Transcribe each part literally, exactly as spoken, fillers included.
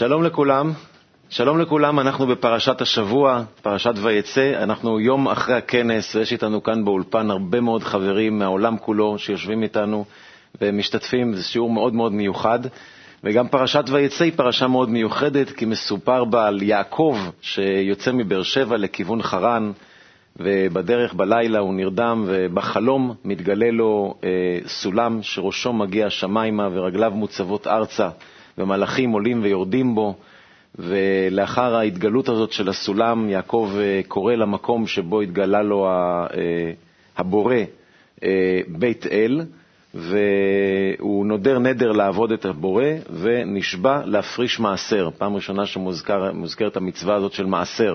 שלום לכולם, שלום לכולם, אנחנו בפרשת השבוע, פרשת ויצא, אנחנו יום אחרי הכנס, ויש איתנו כאן באולפן הרבה מאוד חברים מהעולם כולו שיושבים איתנו ומשתתפים, זה שיעור מאוד מאוד מיוחד, וגם פרשת ויצא היא פרשה מאוד מיוחדת, כי מסופר בה על יעקב שיוצא מבאר שבע לכיוון חרן, ובדרך בלילה הוא נרדם, ובחלום מתגלה לו אה, סולם שראשו מגיע שמיימה ורגליו מוצבות ארצה, ומלאכים עולים ויורדים בו, ולאחר ההתגלות הזאת של הסולם, יעקב קורא למקום שבו התגלה לו הבורא בית אל, והוא נודר נדר לעבוד את הבורא, ונשבע להפריש מעשר. פעם ראשונה שמוזכרת המצווה הזאת של מעשר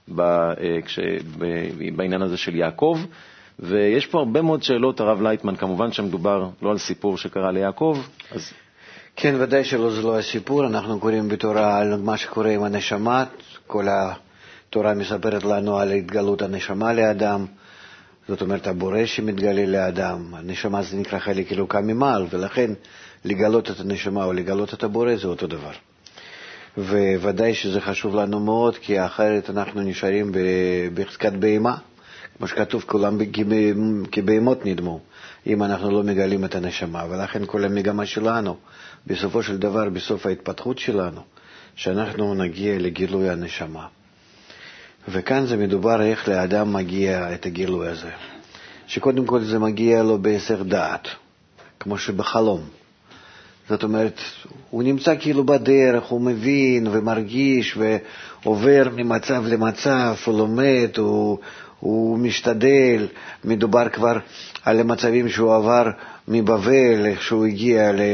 בעניין הזה של יעקב, ויש פה הרבה מאוד שאלות, הרב לייטמן, כמובן שמדובר לא על סיפור שקרה ליעקב, אז... כן, ודאי שלא זה לא הסיפור, אנחנו קוראים בתורה על מה שקורה עם הנשמה, כל התורה מספרת לנו על התגלות הנשמה לאדם, זאת אומרת הבורא שמתגלה לאדם, הנשמה זה נקרא חלק אלוקה ממעל, ולכן לגלות את הנשמה או לגלות את הבורא זה אותו דבר. וודאי שזה חשוב לנו מאוד, כי אחרת אנחנו נשארים בחזקת בהמה, כמו שכתוב, כולם כבהמות נדמו, אם אנחנו לא מגלים את הנשמה, ולכן כל המגמה שלנו, בסופו של דבר, בסוף ההתפתחות שלנו, שאנחנו נגיע לגילוי הנשמה. וכאן זה מדובר איך לאדם מגיע את הגילוי הזה. שקודם כל זה מגיע לו בהיסח דעת, כמו שבחלום. זאת אומרת, הוא נמצא כאילו בדרך, הוא מבין ומרגיש ועובר ממצב למצב, הוא לומד, הוא, הוא משתדל. מדובר כבר על המצבים שהוא עבר מבבל, איך שהוא הגיע ל...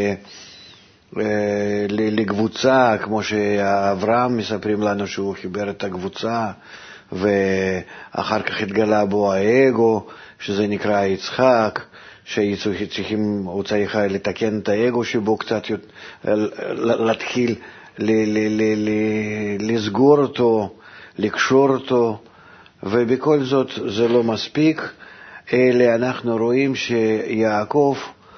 לקבוצה, כמו שאברהם מספרים לנו שהוא חיבר את הקבוצה, ואחר כך התגלה בו האגו, שזה נקרא יצחק, שהוא צריך לתקן את האגו שבו קצת להתחיל לסגור אותו, לקשור אותו, ובכל זאת זה לא מספיק, אלא אנחנו רואים שיעקב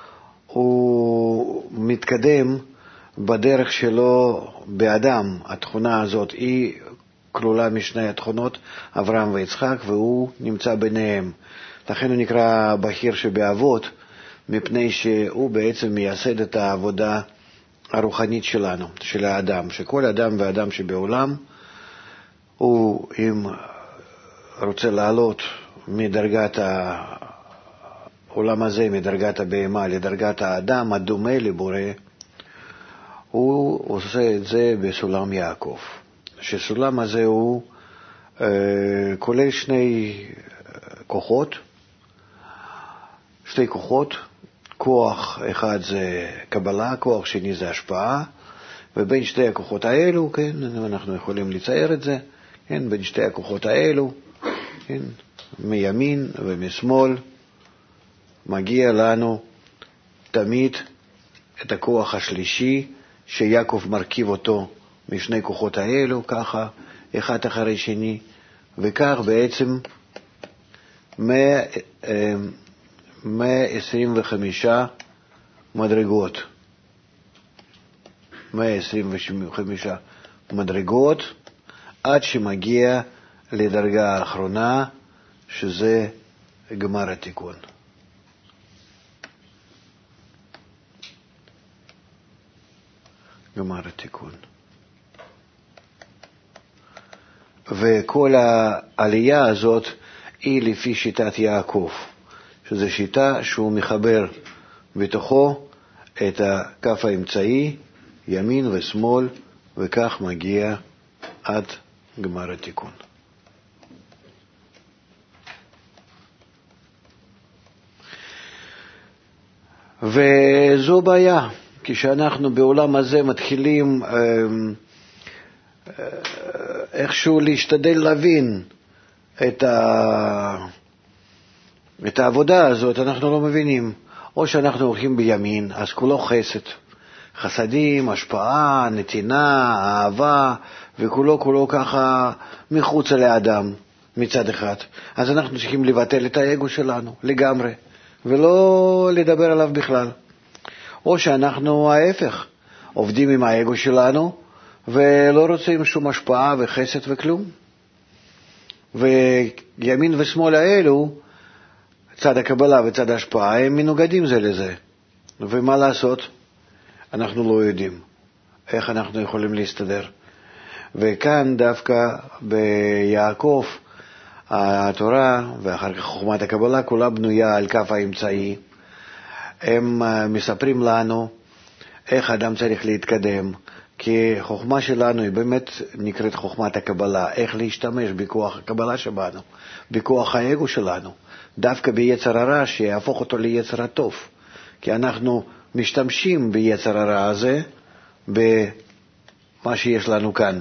הוא מתקדם בדרך שלו באדם. התכונה הזאת היא כלולה משני התכונות, אברהם ויצחק, והוא נמצא ביניהם. לכן הוא נקרא בכיר שבאבות, מפני שהוא בעצם מייסד את העבודה הרוחנית שלנו, של האדם, שכל אדם ואדם שבעולם, הוא אם רוצה לעלות מדרגת ה... העולם הזה, מדרגת הבהמה לדרגת האדם הדומה לבורא, הוא עושה את זה בסולם יעקב. שסולם הזה הוא אה, כולל שני כוחות, שתי כוחות, כוח אחד זה קבלה, כוח שני זה השפעה, ובין שתי הכוחות האלו, כן, אנחנו יכולים לצייר את זה, כן, בין שתי הכוחות האלו, כן, מימין ומשמאל, מגיע לנו תמיד את הכוח השלישי, שיעקב מרכיב אותו משני כוחות האלו, ככה, אחד אחרי שני, וכך בעצם מאה עשרים וחמש מדרגות. מאה עשרים וחמש מדרגות, עד שמגיע לדרגה האחרונה, שזה גמר התיקון. גמר התיקון. וכל העלייה הזאת היא לפי שיטת יעקב, שזו שיטה שהוא מחבר בתוכו את הכף האמצעי, ימין ושמאל, וכך מגיע עד גמר התיקון. וזו בעיה. כשאנחנו בעולם הזה מתחילים אה, אה, איכשהו להשתדל להבין את, ה, את העבודה הזאת, אנחנו לא מבינים. או שאנחנו הולכים בימין, אז כולו חסד. חסדים, השפעה, נתינה, אהבה, וכולו כולו ככה מחוץ לאדם מצד אחד. אז אנחנו צריכים לבטל את האגו שלנו לגמרי, ולא לדבר עליו בכלל. או שאנחנו ההפך, עובדים עם האגו שלנו, ולא רוצים שום השפעה וחסד וכלום. וימין ושמאל האלו, צד הקבלה וצד ההשפעה, הם מנוגדים זה לזה. ומה לעשות? אנחנו לא יודעים איך אנחנו יכולים להסתדר. וכאן דווקא ביעקב התורה ואחר כך חוכמת הקבלה כולה בנויה על כף האמצעי. הם מספרים לנו איך אדם צריך להתקדם, כי חוכמה שלנו היא באמת נקראת חוכמת הקבלה, איך להשתמש בכוח הקבלה שבנו, בכוח האגו שלנו, דווקא ביצר הרע שיהפוך אותו ליצר הטוב, כי אנחנו משתמשים ביצר הרע הזה במה שיש לנו כאן.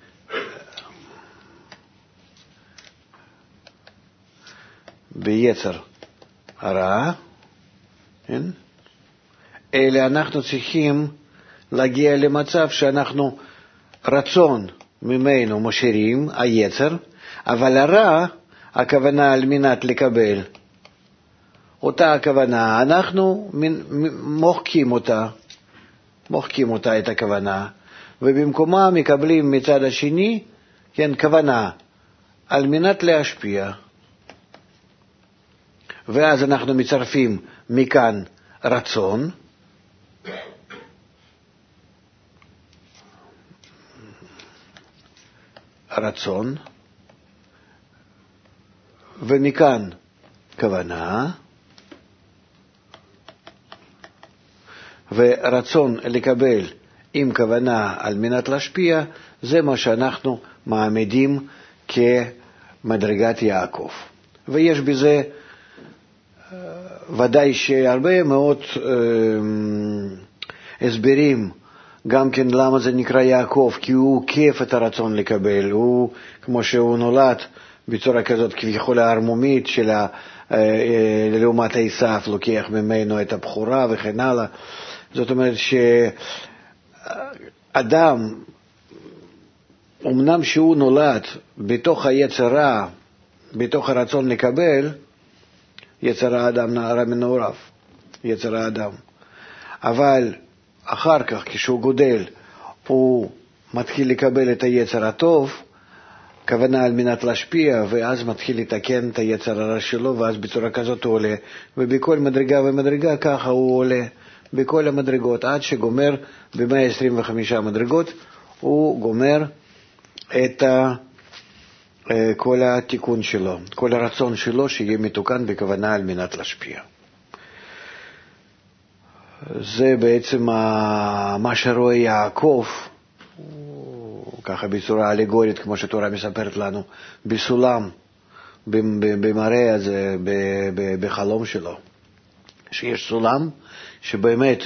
ביצר הרע, כן? אלא אנחנו צריכים להגיע למצב שאנחנו רצון ממנו משאירים, היצר, אבל הרע, הכוונה על מנת לקבל אותה הכוונה, אנחנו מוחקים אותה, מוחקים אותה את הכוונה, ובמקומה מקבלים מצד השני, כן, כוונה, על מנת להשפיע. ואז אנחנו מצרפים מכאן רצון, רצון, ומכאן כוונה, ורצון לקבל עם כוונה על מנת להשפיע, זה מה שאנחנו מעמידים כמדרגת יעקב. ויש בזה ודאי שהרבה מאוד אה, הסברים, גם כן למה זה נקרא יעקב, כי הוא כיף את הרצון לקבל, הוא כמו שהוא נולד בצורה כזאת כביכול הערמומית של ה, אה, לעומת עשיו, לוקח ממנו את הבכורה וכן הלאה. זאת אומרת שאדם, אמנם שהוא נולד בתוך היצר רע, בתוך הרצון לקבל, יצר האדם נערה מנעוריו, יצר האדם. אבל אחר כך, כשהוא גודל, הוא מתחיל לקבל את היצר הטוב, כוונה על מנת להשפיע, ואז מתחיל לתקן את היצר הרע שלו, ואז בצורה כזאת הוא עולה. ובכל מדרגה ומדרגה ככה הוא עולה, בכל המדרגות, עד שגומר ב-מאה עשרים וחמש מדרגות, הוא גומר את ה... כל התיקון שלו, כל הרצון שלו שיהיה מתוקן בכוונה על מנת להשפיע. זה בעצם מה שרואה יעקב, ככה בצורה אלגורית, כמו שתורה מספרת לנו, בסולם, במראה הזה, בחלום שלו. שיש סולם שבאמת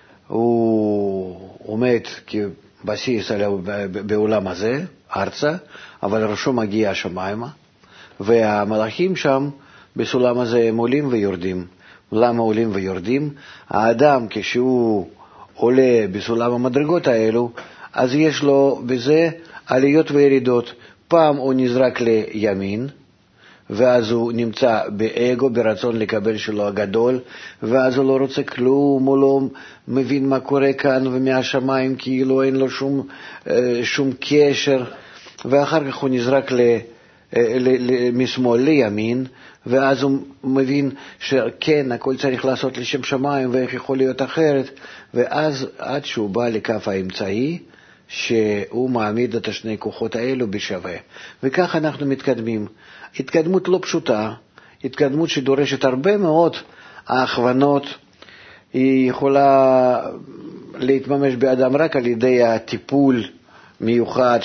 הוא עומד כבסיס בעולם הזה, ארצה, אבל ראשו מגיע השמיימה, והמלאכים שם בסולם הזה הם עולים ויורדים. למה עולים ויורדים? האדם כשהוא עולה בסולם המדרגות האלו, אז יש לו בזה עליות וירידות. פעם הוא נזרק לימין, ואז הוא נמצא באגו, ברצון לקבל שלו הגדול, ואז הוא לא רוצה כלום, הוא לא מבין מה קורה כאן ומהשמיים, כאילו אין לו שום, שום קשר, ואחר כך הוא נזרק ל, ל, ל, משמאל לימין, ואז הוא מבין שכן, הכל צריך לעשות לשם שמיים, ואיך יכול להיות אחרת, ואז עד שהוא בא לכף האמצעי, שהוא מעמיד את השני כוחות האלו בשווה. וכך אנחנו מתקדמים. התקדמות לא פשוטה, התקדמות שדורשת הרבה מאוד ההכוונות, היא יכולה להתממש באדם רק על ידי הטיפול מיוחד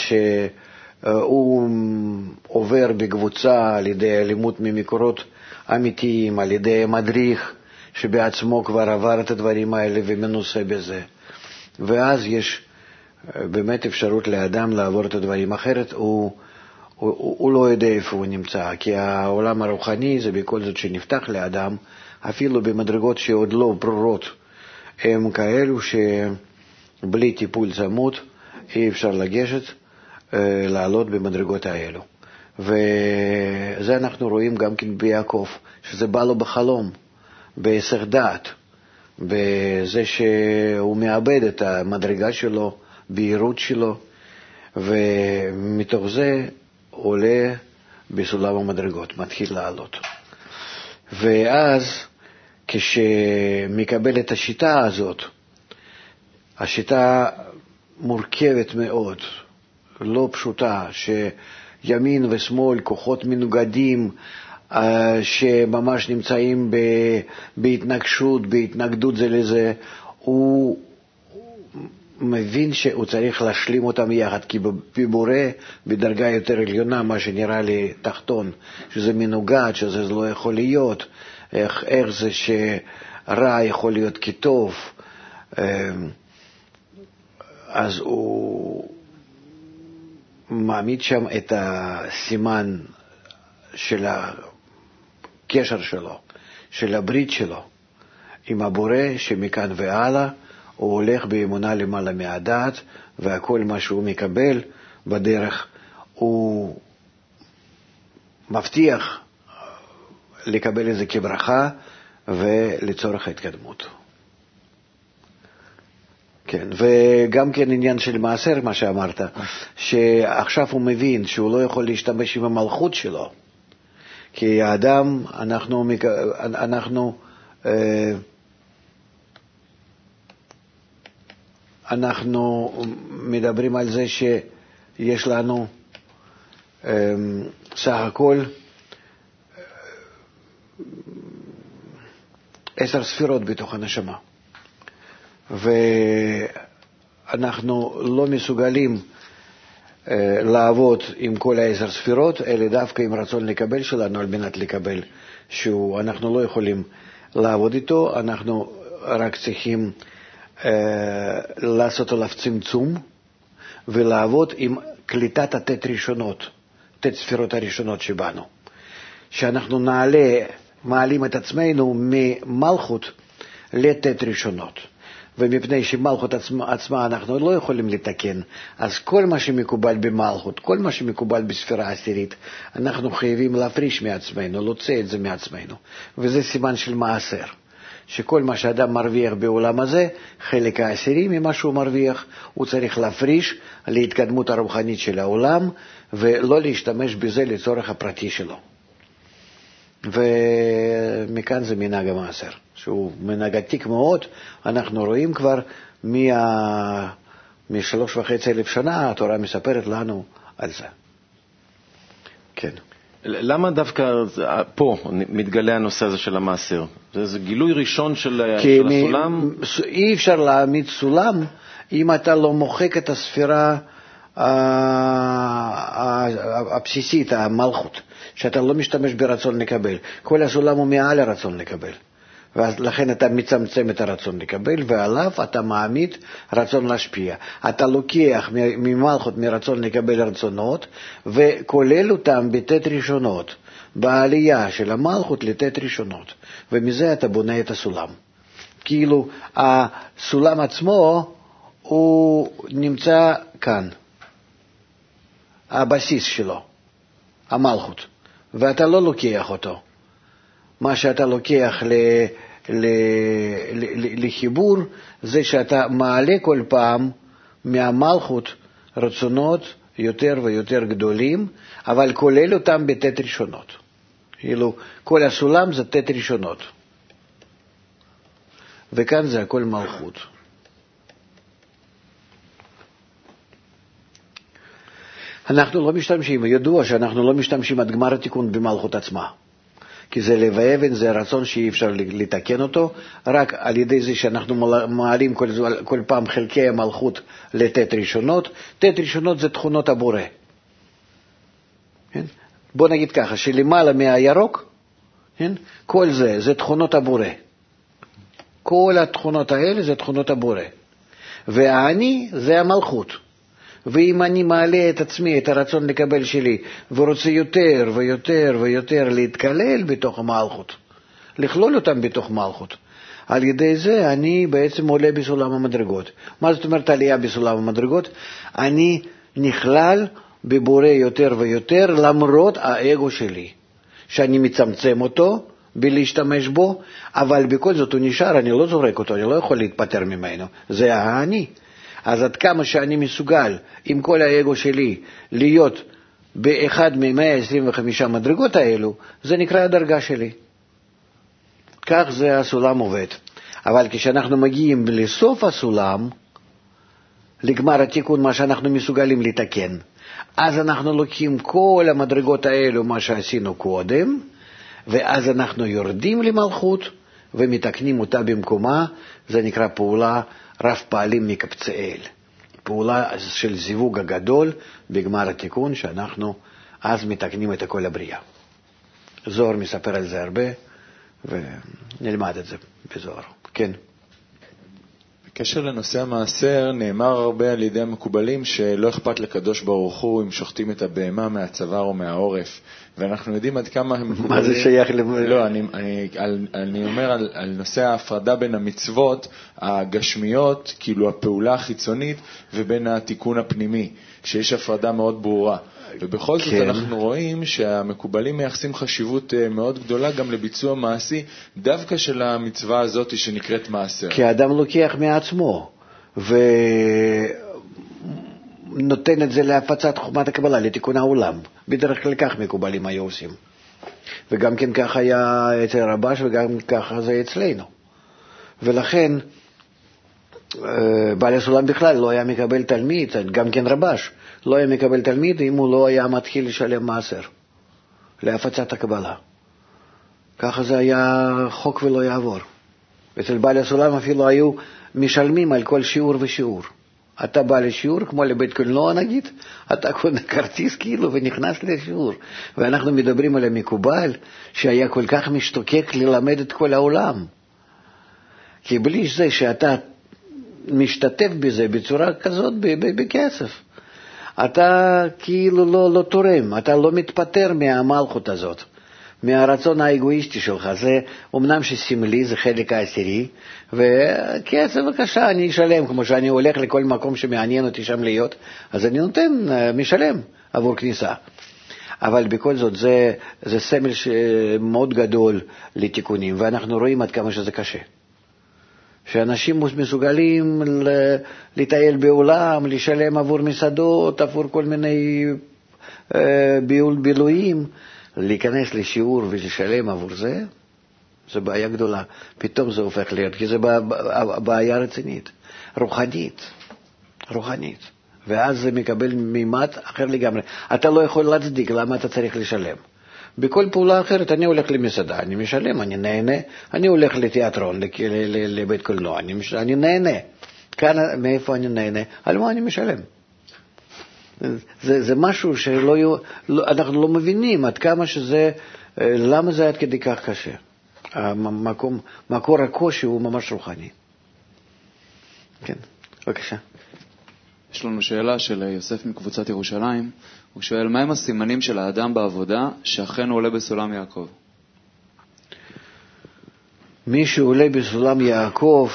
שהוא עובר בקבוצה, על ידי לימוד ממקורות אמיתיים, על ידי מדריך שבעצמו כבר עבר את הדברים האלה ומנוסה בזה. ואז יש באמת אפשרות לאדם לעבור את הדברים, אחרת הוא, הוא, הוא לא יודע איפה הוא נמצא, כי העולם הרוחני זה בכל זאת שנפתח לאדם, אפילו במדרגות שעוד לא ברורות, הם כאלו שבלי טיפול צמוד אי אפשר לגשת, לעלות במדרגות האלו. וזה אנחנו רואים גם כן ביעקב, שזה בא לו בחלום, בהיסח דעת, בזה שהוא מאבד את המדרגה שלו, בהירות שלו, ומתוך זה עולה בסולם המדרגות, מתחיל לעלות. ואז כשמקבל את השיטה הזאת, השיטה מורכבת מאוד, לא פשוטה, שימין ושמאל, כוחות מנוגדים, שממש נמצאים בהתנגשות, בהתנגדות זה לזה, הוא מבין שהוא צריך להשלים אותם יחד, כי בבורא בדרגה יותר עליונה, מה שנראה לי תחתון, שזה מנוגד, שזה לא יכול להיות, איך, איך זה שרע יכול להיות כטוב, אז הוא מעמיד שם את הסימן של הקשר שלו, של הברית שלו עם הבורא, שמכאן והלאה הוא הולך באמונה למעלה מהדעת, והכל מה שהוא מקבל בדרך הוא מבטיח לקבל את זה כברכה ולצורך ההתקדמות. כן, וגם כן עניין של מעשר, מה שאמרת, שעכשיו הוא מבין שהוא לא יכול להשתמש עם המלכות שלו, כי האדם, אנחנו, אנחנו, אנחנו מדברים על זה שיש לנו סך הכל עשר ספירות בתוך הנשמה. ואנחנו לא מסוגלים לעבוד עם כל העשר ספירות, אלא דווקא עם רצון לקבל שלנו, על מנת לקבל שהוא, אנחנו לא יכולים לעבוד איתו, אנחנו רק צריכים אה, לעשות עליו צמצום, ולעבוד עם קליטת התת ראשונות, תת ספירות הראשונות שבנו. שאנחנו נעלה, מעלים את עצמנו ממלכות לתת ראשונות. ומפני שמלכות עצמה, עצמה אנחנו לא יכולים לתקן, אז כל מה שמקובל במלכות, כל מה שמקובל בספירה עשירית, אנחנו חייבים להפריש מעצמנו, להוציא את זה מעצמנו. וזה סימן של מעשר, שכל מה שאדם מרוויח בעולם הזה, חלק העשירי ממה שהוא מרוויח, הוא צריך להפריש להתקדמות הרוחנית של העולם, ולא להשתמש בזה לצורך הפרטי שלו. ומכאן זה מנהג המעשר, שהוא מנהג עתיק מאוד. אנחנו רואים כבר מה... משלוש וחצי אלף שנה, התורה מספרת לנו על זה. כן. למה דווקא פה מתגלה הנושא הזה של המעשר? זה, זה גילוי ראשון של, של מ... הסולם? אי אפשר להעמיד סולם אם אתה לא מוחק את הספירה הבסיסית, המלכות, שאתה לא משתמש ברצון לקבל. כל הסולם הוא מעל הרצון לקבל. ולכן אתה מצמצם את הרצון לקבל, ועליו אתה מעמיד רצון להשפיע. אתה לוקח ממלכות, מרצון לקבל רצונות, וכולל אותם בתת ראשונות, בעלייה של המלכות לתת ראשונות. ומזה אתה בונה את הסולם. כאילו, הסולם עצמו הוא נמצא כאן. הבסיס שלו, המלכות. ואתה לא לוקח אותו. מה שאתה לוקח ל, ל, ל, לחיבור, זה שאתה מעלה כל פעם מהמלכות רצונות יותר ויותר גדולים, אבל כולל אותם בתת ראשונות. כאילו, כל הסולם זה תת ראשונות. וכאן זה הכל מלכות. אנחנו לא משתמשים, ידוע שאנחנו לא משתמשים עד גמר התיקון במלכות עצמה. כי זה לב האבן, זה רצון שאי אפשר לתקן אותו, רק על ידי זה שאנחנו מעלים כל, כל פעם חלקי המלכות לתת ראשונות. תת ראשונות זה תכונות הבורא. כן? בוא נגיד ככה, שלמעלה מהירוק, כן? כל זה, זה תכונות הבורא. כל התכונות האלה זה תכונות הבורא. והאני זה המלכות. ואם אני מעלה את עצמי, את הרצון לקבל שלי, ורוצה יותר ויותר ויותר להתקלל בתוך המלכות, לכלול אותם בתוך מלכות, על ידי זה אני בעצם עולה בסולם המדרגות. מה זאת אומרת עלייה בסולם המדרגות? אני נכלל בבורא יותר ויותר, למרות האגו שלי, שאני מצמצם אותו בלהשתמש בו, אבל בכל זאת הוא נשאר, אני לא זורק אותו, אני לא יכול להתפטר ממנו, זה האני. אז עד כמה שאני מסוגל עם כל האגו שלי להיות באחד מ-מאה עשרים וחמש מדרגות האלו, זה נקרא הדרגה שלי. כך זה הסולם עובד. אבל כשאנחנו מגיעים לסוף הסולם, לגמר התיקון, מה שאנחנו מסוגלים לתקן, אז אנחנו לוקחים כל המדרגות האלו, מה שעשינו קודם, ואז אנחנו יורדים למלכות ומתקנים אותה במקומה. זה נקרא פעולה רב פעלים מקבצאל, פעולה של זיווג הגדול בגמר התיקון, שאנחנו אז מתקנים את כל הבריאה. זוהר מספר על זה הרבה, ונלמד את זה בזוהר. כן. בקשר לנושא המעשר, נאמר הרבה על ידי המקובלים שלא אכפת לקדוש ברוך הוא אם שוחטים את הבהמה מהצוואר או מהעורף, ואנחנו יודעים עד כמה הם מקובלים. מה זה שייך ל... לא, אני, אני, על, אני אומר על, על נושא ההפרדה בין המצוות הגשמיות, כאילו הפעולה החיצונית, ובין התיקון הפנימי, שיש הפרדה מאוד ברורה. ובכל זאת כן. אנחנו רואים שהמקובלים מייחסים חשיבות מאוד גדולה גם לביצוע מעשי, דווקא של המצווה הזאת שנקראת מעשר. כי האדם לוקח מעצמו, ונותן את זה להפצת חוכמת הקבלה, לתיקון העולם. בדרך כלל כך מקובלים היו עושים. וגם כן כך היה אצל רבש, וגם ככה זה אצלנו. ולכן, בעל הסולם בכלל לא היה מקבל תלמיד, גם כן רבש, לא היה מקבל תלמיד אם הוא לא היה מתחיל לשלם מעשר להפצת הקבלה. ככה זה היה חוק ולא יעבור. אצל בעל הסולם אפילו היו משלמים על כל שיעור ושיעור. אתה בא לשיעור, כמו לבית קולנוע נגיד, אתה קונה כרטיס כאילו ונכנס לשיעור. ואנחנו מדברים על המקובל שהיה כל כך משתוקק ללמד את כל העולם. כי בלי זה שאתה משתתף בזה בצורה כזאת בכסף, אתה כאילו לא, לא תורם, אתה לא מתפטר מהמלכות הזאת, מהרצון האגואיסטי שלך. זה אומנם שסמלי, זה חלק העשירי, וכסף בבקשה, אני אשלם, כמו שאני הולך לכל מקום שמעניין אותי שם להיות, אז אני נותן, משלם עבור כניסה. אבל בכל זאת זה, זה סמל מאוד גדול לתיקונים, ואנחנו רואים עד כמה שזה קשה. שאנשים מסוגלים לטייל בעולם, לשלם עבור מסעדות, עבור כל מיני בילויים, להיכנס לשיעור ולשלם עבור זה, זה בעיה גדולה. פתאום זה הופך להיות, כי זה בעיה רצינית, רוחנית, רוחנית. ואז זה מקבל מימד אחר לגמרי. אתה לא יכול להצדיק למה אתה צריך לשלם. בכל פעולה אחרת, אני הולך למסעדה, אני משלם, אני נהנה, אני הולך לתיאטרון, לבית קולנוע, אני, אני נהנה. כאן, מאיפה אני נהנה? על מה אני משלם? זה, זה משהו שלא, לא, אנחנו לא מבינים עד כמה שזה, למה זה עד כדי כך קשה. המקום, מקור הקושי הוא ממש רוחני. כן, בבקשה. יש לנו שאלה של יוסף מקבוצת ירושלים. הוא שואל, מהם הסימנים של האדם בעבודה שאכן הוא עולה בסולם יעקב? מי שעולה בסולם יעקב,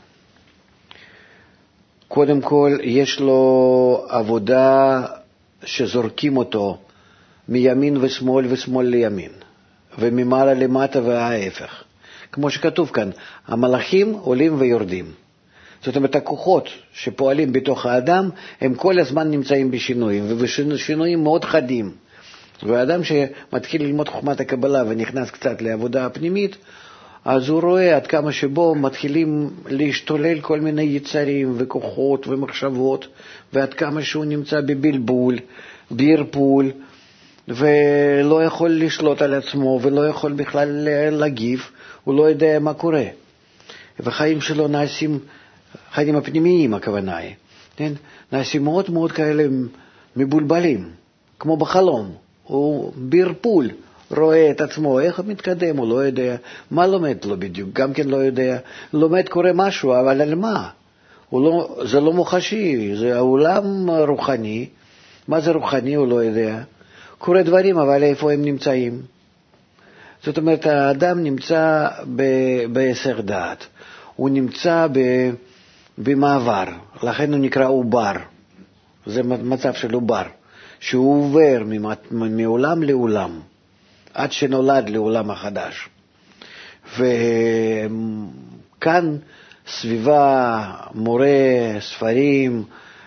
קודם כל יש לו עבודה שזורקים אותו מימין ושמאל ושמאל לימין, וממעלה למטה וההפך. כמו שכתוב כאן, המלאכים עולים ויורדים. זאת אומרת, הכוחות שפועלים בתוך האדם, הם כל הזמן נמצאים בשינויים, ובשינויים מאוד חדים. והאדם שמתחיל ללמוד חוכמת הקבלה ונכנס קצת לעבודה הפנימית, אז הוא רואה עד כמה שבו מתחילים להשתולל כל מיני יצרים וכוחות ומחשבות, ועד כמה שהוא נמצא בבלבול, בערפול, ולא יכול לשלוט על עצמו, ולא יכול בכלל להגיב, הוא לא יודע מה קורה. וחיים שלו נעשים, חיים הפנימיים הכוונה היא, כן? נעשים מאוד מאוד כאלה מבולבלים, כמו בחלום. הוא בערפול, רואה את עצמו, איך הוא מתקדם, הוא לא יודע, מה לומד לו בדיוק, גם כן לא יודע, לומד קורה משהו, אבל על מה? הוא לא, זה לא מוחשי, זה העולם רוחני. מה זה רוחני הוא לא יודע. קורה דברים, אבל איפה הם נמצאים? זאת אומרת, האדם נמצא בהיסח דעת, הוא נמצא במעבר, לכן הוא נקרא עובר. זה מצב של עובר, שהוא עובר מעולם לעולם, עד שנולד לעולם החדש. וכאן סביבה, מורה, ספרים,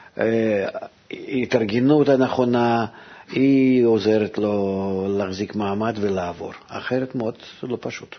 התארגנות הנכונה, היא עוזרת לו להחזיק מעמד ולעבור. אחרת מאוד לא פשוט.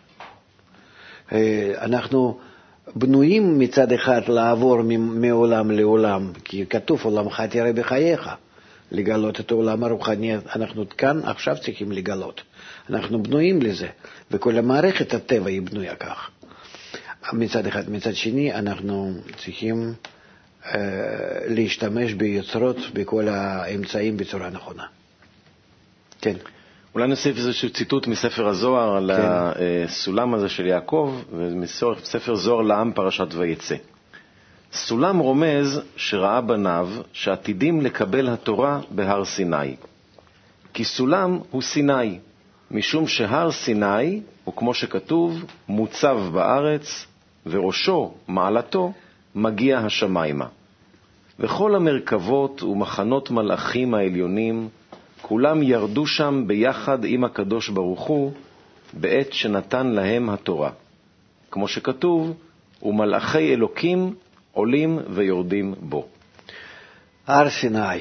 אנחנו בנויים מצד אחד לעבור מעולם לעולם, כי כתוב עולמך תראה בחייך, לגלות את העולם הרוחני. אנחנו כאן עכשיו צריכים לגלות. אנחנו בנויים לזה, וכל המערכת הטבע היא בנויה כך. מצד אחד. מצד שני, אנחנו צריכים אה, להשתמש ביוצרות, בכל האמצעים בצורה נכונה. כן. אולי נוסיף איזשהו ציטוט מספר הזוהר על כן. הסולם הזה של יעקב, ומספר זוהר לעם פרשת ויצא. סולם רומז שראה בניו שעתידים לקבל התורה בהר סיני. כי סולם הוא סיני, משום שהר סיני הוא כמו שכתוב, מוצב בארץ, וראשו, מעלתו, מגיע השמיימה. וכל המרכבות ומחנות מלאכים העליונים, כולם ירדו שם ביחד עם הקדוש ברוך הוא, בעת שנתן להם התורה. כמו שכתוב, ומלאכי אלוקים עולים ויורדים בו. הר סיני,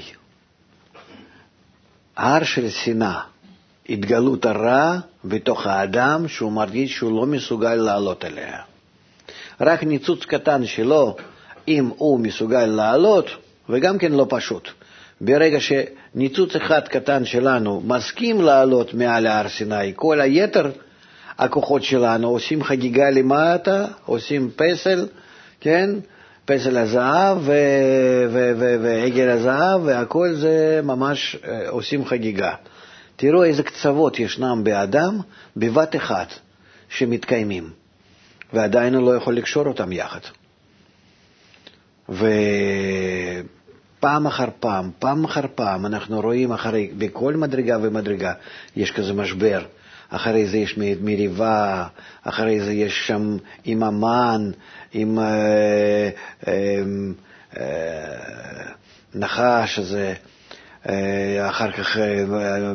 הר של שנאה, התגלות הרע בתוך האדם שהוא מרגיש שהוא לא מסוגל לעלות אליה. רק ניצוץ קטן שלו, אם הוא מסוגל לעלות, וגם כן לא פשוט. ברגע שניצוץ אחד קטן שלנו מסכים לעלות מעל הר סיני, כל היתר הכוחות שלנו עושים חגיגה למטה, עושים פסל, כן? פסל הזהב ו- ו- ו- ועגל הזהב, והכל זה ממש עושים חגיגה. תראו איזה קצוות ישנם באדם בבת אחת שמתקיימים, ועדיין הוא לא יכול לקשור אותם יחד. ופעם אחר פעם, פעם אחר פעם, אנחנו רואים אחרי, בכל מדרגה ומדרגה יש כזה משבר. אחרי זה יש מריבה, אחרי זה יש שם עם המן, עם אה, אה, אה, נחש הזה, אה, אחר כך אה,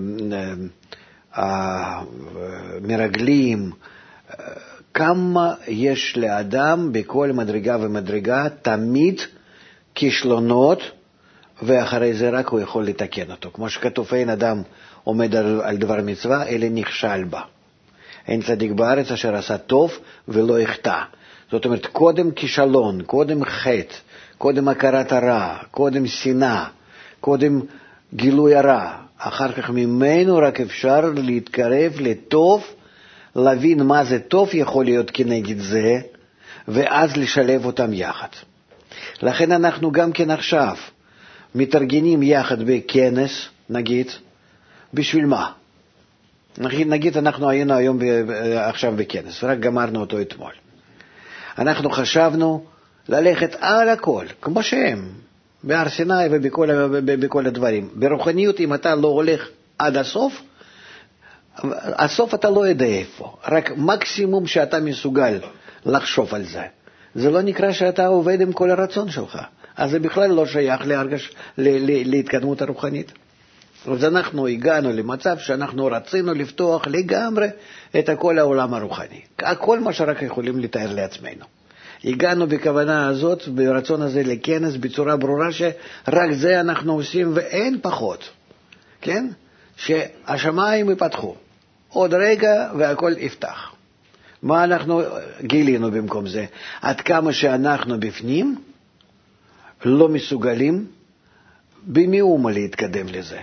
אה, מרגלים. כמה יש לאדם בכל מדרגה ומדרגה תמיד כישלונות, ואחרי זה רק הוא יכול לתקן אותו. כמו שכתוב, אין אדם עומד על, על דבר מצווה, אלא נכשל בה. אין צדיק בארץ אשר עשה טוב ולא יחטא. זאת אומרת, קודם כישלון, קודם חטא, קודם הכרת הרע, קודם שנאה, קודם גילוי הרע. אחר כך ממנו רק אפשר להתקרב לטוב, להבין מה זה טוב יכול להיות כנגד זה, ואז לשלב אותם יחד. לכן אנחנו גם כן עכשיו מתארגנים יחד בכנס, נגיד, בשביל מה? נגיד, נגיד אנחנו היינו היום ב, עכשיו בכנס, רק גמרנו אותו אתמול. אנחנו חשבנו ללכת על הכל, כמו שהם, בהר סיני ובכל בכל הדברים. ברוחניות, אם אתה לא הולך עד הסוף, הסוף אתה לא יודע איפה, רק מקסימום שאתה מסוגל לחשוב על זה. זה לא נקרא שאתה עובד עם כל הרצון שלך, אז זה בכלל לא שייך להרגש, ל- ל- להתקדמות הרוחנית. אז אנחנו הגענו למצב שאנחנו רצינו לפתוח לגמרי את כל העולם הרוחני. הכל מה שרק יכולים לתאר לעצמנו. הגענו בכוונה הזאת, ברצון הזה לכנס, בצורה ברורה שרק זה אנחנו עושים ואין פחות. כן? שהשמיים יפתחו. עוד רגע והכל יפתח. מה אנחנו גילינו במקום זה? עד כמה שאנחנו בפנים לא מסוגלים במאומה להתקדם לזה.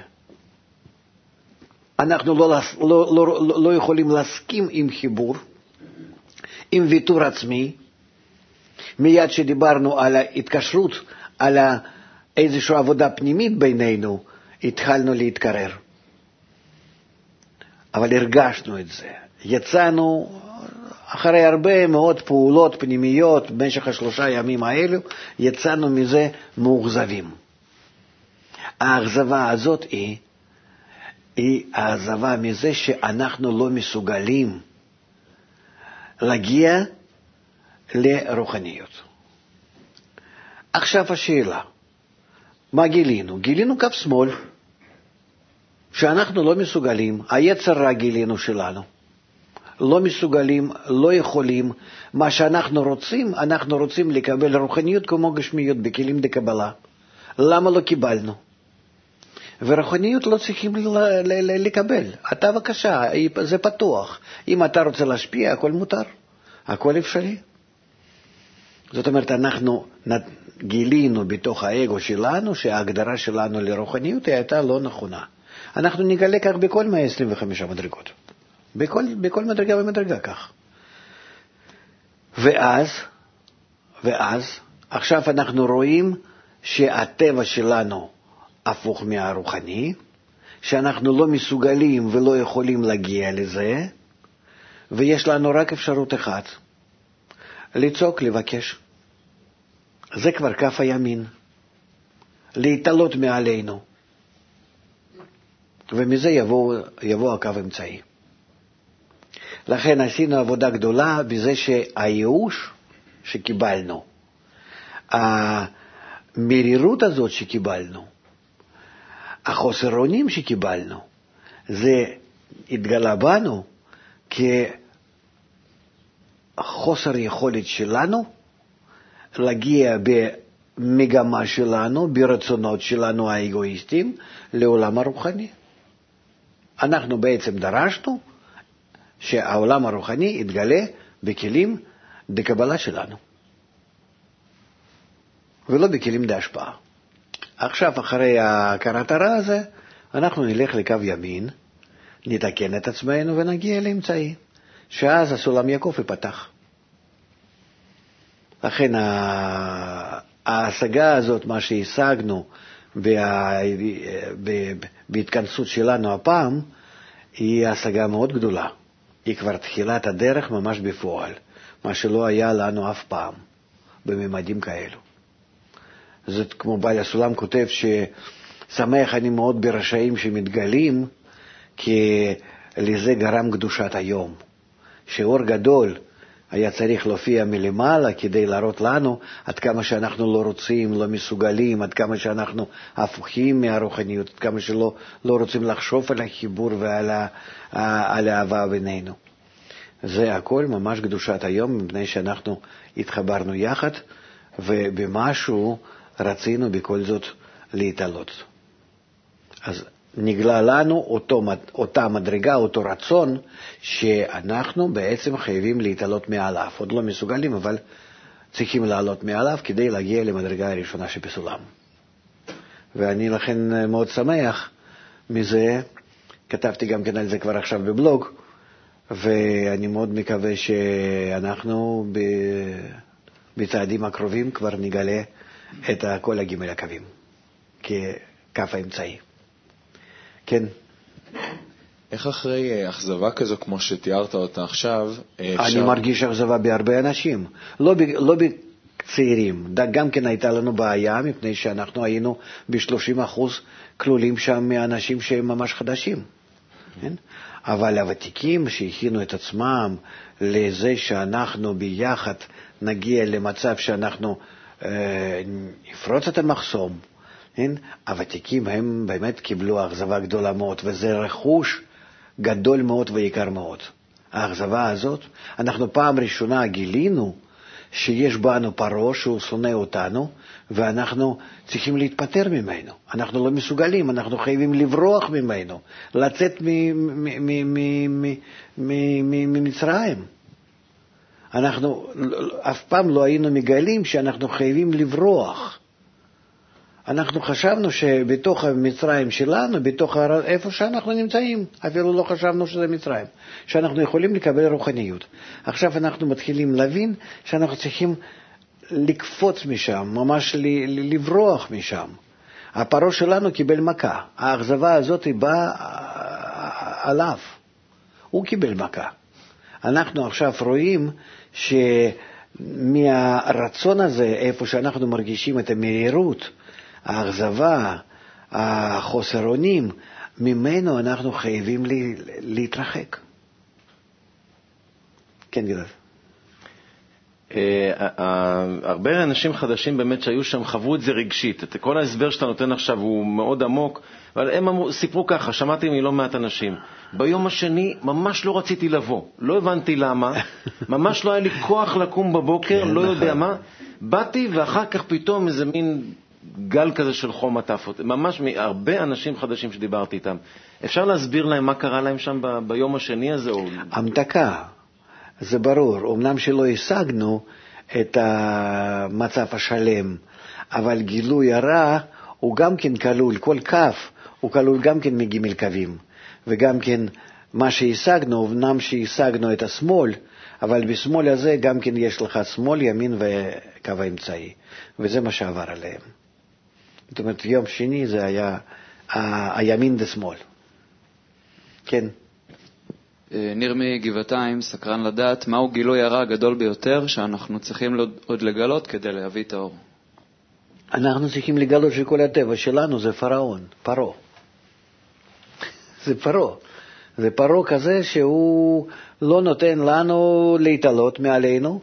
אנחנו לא, לא, לא, לא יכולים להסכים עם חיבור, עם ויתור עצמי. מיד שדיברנו על ההתקשרות, על איזושהי עבודה פנימית בינינו, התחלנו להתקרר. אבל הרגשנו את זה. יצאנו אחרי הרבה מאוד פעולות פנימיות במשך השלושה ימים האלו, יצאנו מזה מאוכזבים. האכזבה הזאת היא, היא האכזבה מזה שאנחנו לא מסוגלים להגיע לרוחניות. עכשיו השאלה, מה גילינו? גילינו קו שמאל, שאנחנו לא מסוגלים, היצר רע גילינו שלנו. לא מסוגלים, לא יכולים. מה שאנחנו רוצים, אנחנו רוצים לקבל רוחניות כמו גשמיות בכלים דקבלה. למה לא קיבלנו? ורוחניות לא צריכים לקבל. אתה בבקשה, זה פתוח. אם אתה רוצה להשפיע, הכל מותר. הכל אפשרי. זאת אומרת, אנחנו גילינו בתוך האגו שלנו שההגדרה שלנו לרוחניות הייתה לא נכונה. אנחנו נגלה כך בכל מאה עשרים וחמש מדרגות. בכל, בכל מדרגה ומדרגה כך. ואז, ואז, עכשיו אנחנו רואים שהטבע שלנו הפוך מהרוחני, שאנחנו לא מסוגלים ולא יכולים להגיע לזה, ויש לנו רק אפשרות אחת, לצעוק, לבקש. זה כבר כף הימין, להתעלות מעלינו, ומזה יבוא, יבוא הקו אמצעי. לכן עשינו עבודה גדולה בזה שהייאוש שקיבלנו, המרירות הזאת שקיבלנו, החוסר אונים שקיבלנו, זה התגלה בנו כחוסר יכולת שלנו להגיע במגמה שלנו, ברצונות שלנו האגואיסטיים, לעולם הרוחני. אנחנו בעצם דרשנו שהעולם הרוחני יתגלה בכלים דקבלה שלנו, ולא בכלים דהשפעה. עכשיו, אחרי הכרת הרע הזה, אנחנו נלך לקו ימין, נתקן את עצמנו ונגיע לאמצעי, שאז הסולם יעקב ייפתח. לכן ההשגה הזאת, מה שהשגנו בהתכנסות שלנו הפעם, היא השגה מאוד גדולה. היא כבר תחילת הדרך ממש בפועל, מה שלא היה לנו אף פעם בממדים כאלו. זאת כמו בעל הסולם כותב ששמח אני מאוד ברשעים שמתגלים, כי לזה גרם קדושת היום. שאור גדול היה צריך להופיע מלמעלה כדי להראות לנו עד כמה שאנחנו לא רוצים, לא מסוגלים, עד כמה שאנחנו הפוכים מהרוחניות, עד כמה שלא לא רוצים לחשוב על החיבור ועל על האהבה בינינו. זה הכל ממש קדושת היום, מפני שאנחנו התחברנו יחד, ובמשהו רצינו בכל זאת להתעלות. אז נגלה לנו אותו, אותה מדרגה, אותו רצון, שאנחנו בעצם חייבים להתעלות מעליו. עוד לא מסוגלים, אבל צריכים לעלות מעליו כדי להגיע למדרגה הראשונה שבסולם. ואני לכן מאוד שמח מזה, כתבתי גם כן על זה כבר עכשיו בבלוג, ואני מאוד מקווה שאנחנו בצעדים הקרובים כבר נגלה את כל הגימל הקווים כקו האמצעי. כן. איך אחרי אכזבה כזו כמו שתיארת אותה עכשיו, אפשר... אני מרגיש אכזבה בהרבה אנשים, לא, ב, לא בצעירים. גם כן הייתה לנו בעיה, מפני שאנחנו היינו ב-שלושים אחוז כלולים שם מאנשים שהם ממש חדשים. כן? אבל הוותיקים שהכינו את עצמם לזה שאנחנו ביחד נגיע למצב שאנחנו אה, נפרוץ את המחסום, כן? הוותיקים הם באמת קיבלו אכזבה גדולה מאוד, וזה רכוש גדול מאוד ויקר מאוד. האכזבה הזאת, אנחנו פעם ראשונה גילינו שיש בנו פרו שהוא שונא אותנו, ואנחנו צריכים להתפטר ממנו. אנחנו לא מסוגלים, אנחנו חייבים לברוח ממנו, לצאת ממצרים. אנחנו אף פעם לא היינו מגלים שאנחנו חייבים לברוח. אנחנו חשבנו שבתוך המצרים שלנו, בתוך איפה שאנחנו נמצאים, אפילו לא חשבנו שזה מצרים, שאנחנו יכולים לקבל רוחניות. עכשיו אנחנו מתחילים להבין שאנחנו צריכים לקפוץ משם, ממש לברוח משם. הפרו שלנו קיבל מכה, האכזבה הזאת היא באה עליו, הוא קיבל מכה. אנחנו עכשיו רואים שמהרצון הזה, איפה שאנחנו מרגישים את המהירות, האכזבה, החוסר אונים, ממנו אנחנו חייבים להתרחק. כן, גלעד. הרבה אנשים חדשים באמת שהיו שם חוו את זה רגשית. כל ההסבר שאתה נותן עכשיו הוא מאוד עמוק, אבל הם אמרו, סיפרו ככה, שמעתי מלא מעט אנשים. ביום השני ממש לא רציתי לבוא, לא הבנתי למה, ממש לא היה לי כוח לקום בבוקר, לא יודע מה. באתי ואחר כך פתאום איזה מין גל כזה של חום עטף. ממש הרבה אנשים חדשים שדיברתי איתם. אפשר להסביר להם מה קרה להם שם ב- ביום השני הזה? או... המתקה, זה ברור. אמנם שלא השגנו את המצב השלם, אבל גילוי הרע הוא גם כן כלול, כל כף הוא כלול גם כן מגימל קווים. וגם כן מה שהשגנו, אמנם שהשגנו את השמאל, אבל בשמאל הזה גם כן יש לך שמאל, ימין וקו האמצעי. וזה מה שעבר עליהם. זאת אומרת, יום שני זה היה ה- הימין ושמאל. כן. ניר מגבעתיים, סקרן לדעת, מהו גילוי הרע הגדול ביותר שאנחנו צריכים עוד לגלות כדי להביא את האור? אנחנו צריכים לגלות שכל הטבע שלנו זה פרעון, פרו. זה פרו. זה פרו כזה שהוא לא נותן לנו להתעלות מעלינו,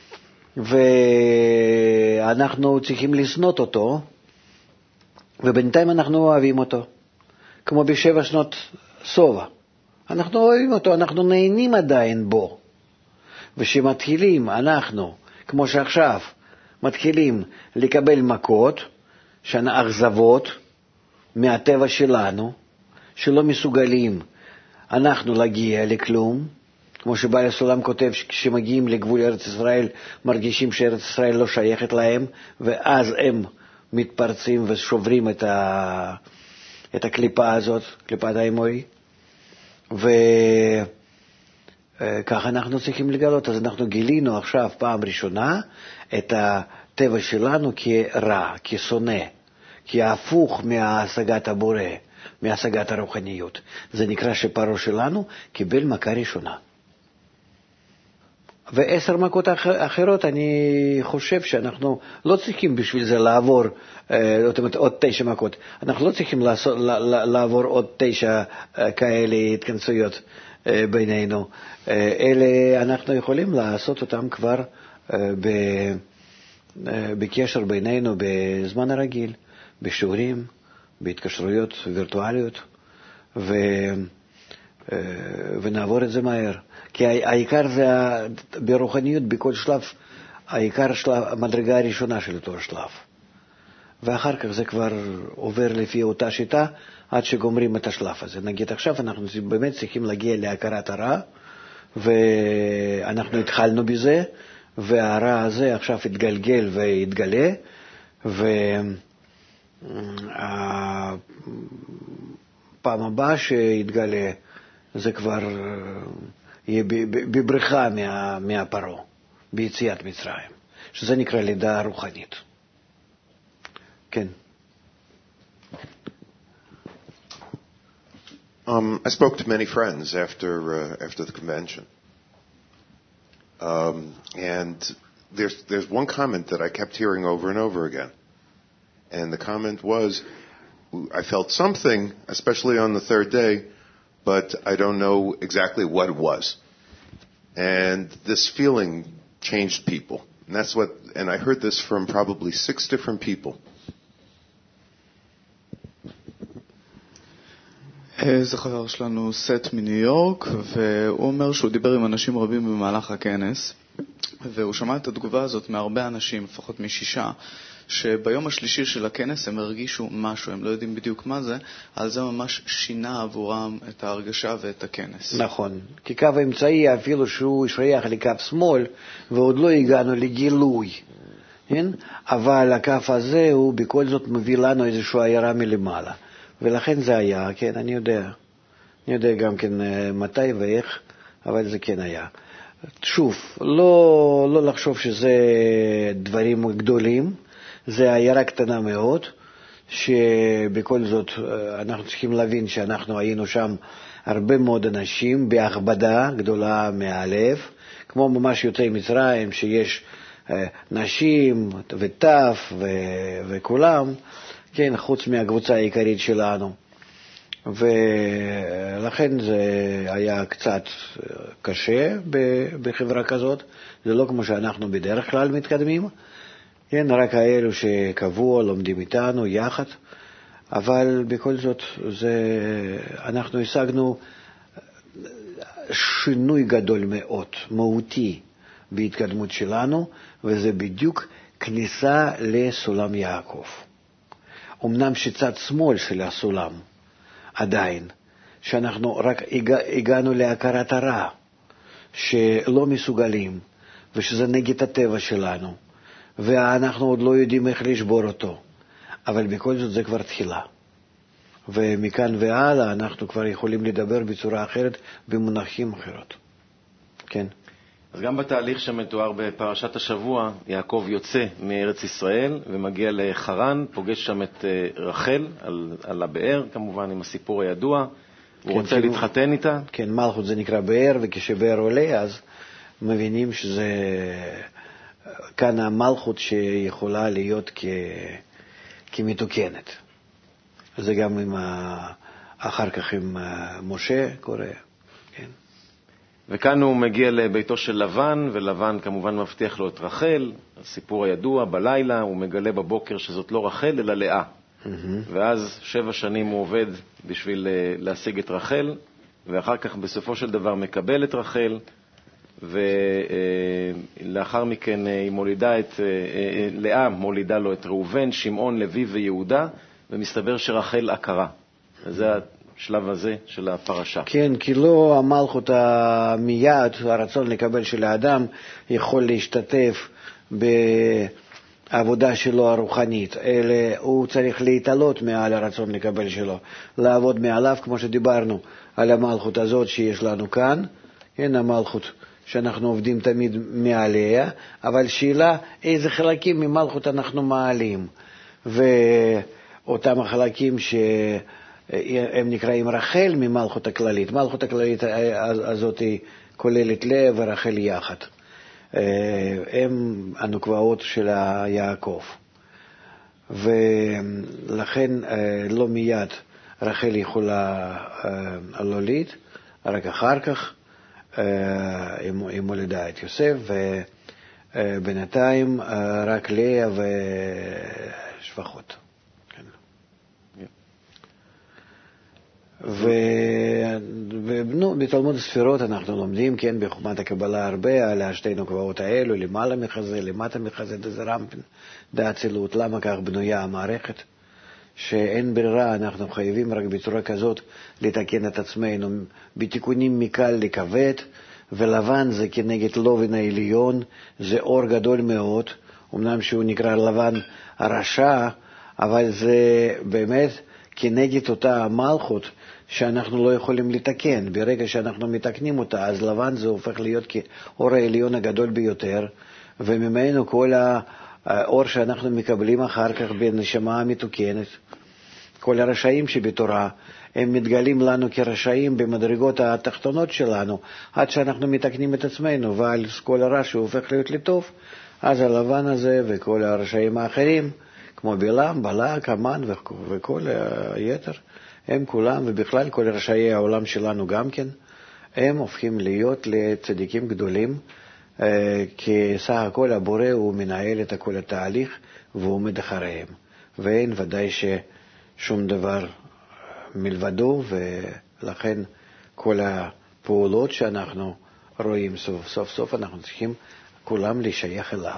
ואנחנו צריכים לסנות אותו, ובינתיים אנחנו אוהבים אותו. כמו בשבע שנות סובה. אנחנו אוהבים אותו, אנחנו נהנים עדיין בו. ושמתחילים, אנחנו, כמו שעכשיו, מתחילים לקבל מכות, אכזבות מהטבע שלנו, שלא מסוגלים אנחנו להגיע לכלום, כמו שבעל הסולם כותב, כשמגיעים לגבול ארץ ישראל, מרגישים שארץ ישראל לא שייכת להם, ואז הם מתפרצים ושוברים את, ה... את הקליפה הזאת, קליפת האמורי, וכך אנחנו צריכים לגלות. אז אנחנו גילינו עכשיו פעם ראשונה את הטבע שלנו כרע, כשונא, כהפוך מהשגת הבורא, מהשגת הרוחניות. זה נקרא שפרו שלנו קיבל מכה ראשונה. ועשר מכות אחרות, אני חושב שאנחנו לא צריכים בשביל זה לעבור זאת אומרת, עוד תשע מכות. אנחנו לא צריכים לעשות, לעבור עוד תשע כאלה התכנסויות בינינו. אלה אנחנו יכולים לעשות אותם כבר בקשר בינינו בזמן הרגיל, בשיעורים, בהתקשרויות וירטואליות, ו... ונעבור את זה מהר. כי העיקר זה ברוחניות בכל שלב, העיקר שלב, המדרגה הראשונה של אותו שלב. ואחר כך זה כבר עובר לפי אותה שיטה עד שגומרים את השלב הזה. נגיד עכשיו אנחנו באמת צריכים להגיע להכרת הרע, ואנחנו התחלנו בזה, והרע הזה עכשיו התגלגל והתגלה, והפעם הבאה שהתגלה זה כבר יהיה בבריחה מה, מהפרו, ביציאת מצרים, שזה נקרא לידה רוחנית. כן. Um, I spoke to many friends after uh, after the convention, um, and there's there's one comment that I kept hearing over and over again, and the comment was, I felt something, especially on the third day, but I don't know exactly what it was. And this feeling changed people. And that's what, and I heard this from probably six different people. זה חבר שלנו סט מניו יורק, והוא אומר שהוא דיבר עם אנשים רבים במהלך הכנס, והוא שמע את התגובה הזאת מהרבה אנשים, לפחות משישה, שביום השלישי של הכנס הם הרגישו משהו, הם לא יודעים בדיוק מה זה, אבל זה ממש שינה עבורם את ההרגשה ואת הכנס. נכון, כי קו האמצעי אפילו שהוא שייך לקו שמאל, ועוד לא הגענו לגילוי, כן? אבל הקו הזה הוא בכל זאת מביא לנו איזושהי עיירה מלמעלה, ולכן זה היה, כן, אני יודע, אני יודע גם כן מתי ואיך, אבל זה כן היה. שוב, לא, לא לחשוב שזה דברים גדולים, זה עיירה קטנה מאוד, שבכל זאת אנחנו צריכים להבין שאנחנו היינו שם הרבה מאוד אנשים, בהכבדה גדולה מהלב, כמו ממש יוצאי מצרים, שיש נשים וטף ו- וכולם, כן, חוץ מהקבוצה העיקרית שלנו. ולכן זה היה קצת קשה בחברה כזאת. זה לא כמו שאנחנו בדרך כלל מתקדמים, כן, רק האלו שקבוע לומדים איתנו יחד, אבל בכל זאת זה, אנחנו השגנו שינוי גדול מאוד, מהותי בהתקדמות שלנו, וזה בדיוק כניסה לסולם יעקב. אמנם שצד שמאל של הסולם עדיין, שאנחנו רק הגע, הגענו להכרת הרע, שלא מסוגלים, ושזה נגד הטבע שלנו, ואנחנו עוד לא יודעים איך לשבור אותו. אבל בכל זאת זה כבר תחילה. ומכאן והלאה אנחנו כבר יכולים לדבר בצורה אחרת, במונחים אחרות. כן. אז גם בתהליך שמתואר בפרשת השבוע, יעקב יוצא מארץ ישראל ומגיע לחרן, פוגש שם את רחל על, על הבאר, כמובן עם הסיפור הידוע. הוא כן, רוצה כאילו, להתחתן איתה. כן, מלכות זה נקרא באר, וכשבאר עולה אז מבינים שזה כאן המלכות שיכולה להיות כ... כמתוקנת. זה גם עם ה... אחר כך עם משה קורה. כן. וכאן הוא מגיע לביתו של לבן, ולבן כמובן מבטיח לו את רחל, הסיפור הידוע, בלילה הוא מגלה בבוקר שזאת לא רחל אלא לאה. Mm-hmm. ואז שבע שנים הוא עובד בשביל להשיג את רחל, ואחר כך בסופו של דבר מקבל את רחל, ולאחר מכן היא מולידה את, לאה מולידה לו את ראובן, שמעון, לוי ויהודה, ומסתבר שרחל עקרה. זה השלב הזה של הפרשה. כן, כי לא המלכות מיד, הרצון לקבל של האדם, יכול להשתתף בעבודה שלו הרוחנית, אלא הוא צריך להתעלות מעל הרצון לקבל שלו, לעבוד מעליו, כמו שדיברנו על המלכות הזאת שיש לנו כאן, כן, המלכות שאנחנו עובדים תמיד מעליה, אבל שאלה איזה חלקים ממלכות אנחנו מעלים, ואותם החלקים שהם נקראים רחל ממלכות הכללית. מלכות הכללית הזאת כוללת לאה ורחל יחד. הם הנקבעות של יעקב. ולכן לא מיד רחל יכולה להוליד, רק אחר כך היא מולידה את יוסף, ובינתיים רק לאה ושפחות. ובתלמוד הספירות אנחנו לומדים, כן, בחוכמת הקבלה הרבה על השתי נקבעות האלו, למעלה מחזה, למטה מחזה, זה רמפין, דאצילות. למה כך בנויה המערכת? שאין ברירה, אנחנו חייבים רק בצורה כזאת לתקן את עצמנו, בתיקונים מקל לכבד, ולבן זה כנגד לובן העליון, זה אור גדול מאוד, אמנם שהוא נקרא לבן הרשע, אבל זה באמת כנגד אותה המלכות שאנחנו לא יכולים לתקן. ברגע שאנחנו מתקנים אותה, אז לבן זה הופך להיות כאור העליון הגדול ביותר, וממנו כל האור שאנחנו מקבלים אחר כך בנשמה המתוקנת, כל הרשעים שבתורה, הם מתגלים לנו כרשעים במדרגות התחתונות שלנו, עד שאנחנו מתקנים את עצמנו, ועל כל הרע שהוא הופך להיות לטוב, אז הלבן הזה וכל הרשעים האחרים, כמו בלעם, בלק, המן וכל היתר, הם כולם, ובכלל כל רשעי העולם שלנו גם כן, הם הופכים להיות לצדיקים גדולים, כי סך הכל הבורא הוא מנהל את כל התהליך והוא עומד אחריהם, ואין ודאי ששום דבר מלבדו, ולכן כל הפעולות שאנחנו רואים סוף סוף, סוף אנחנו צריכים כולם להישייך אליו.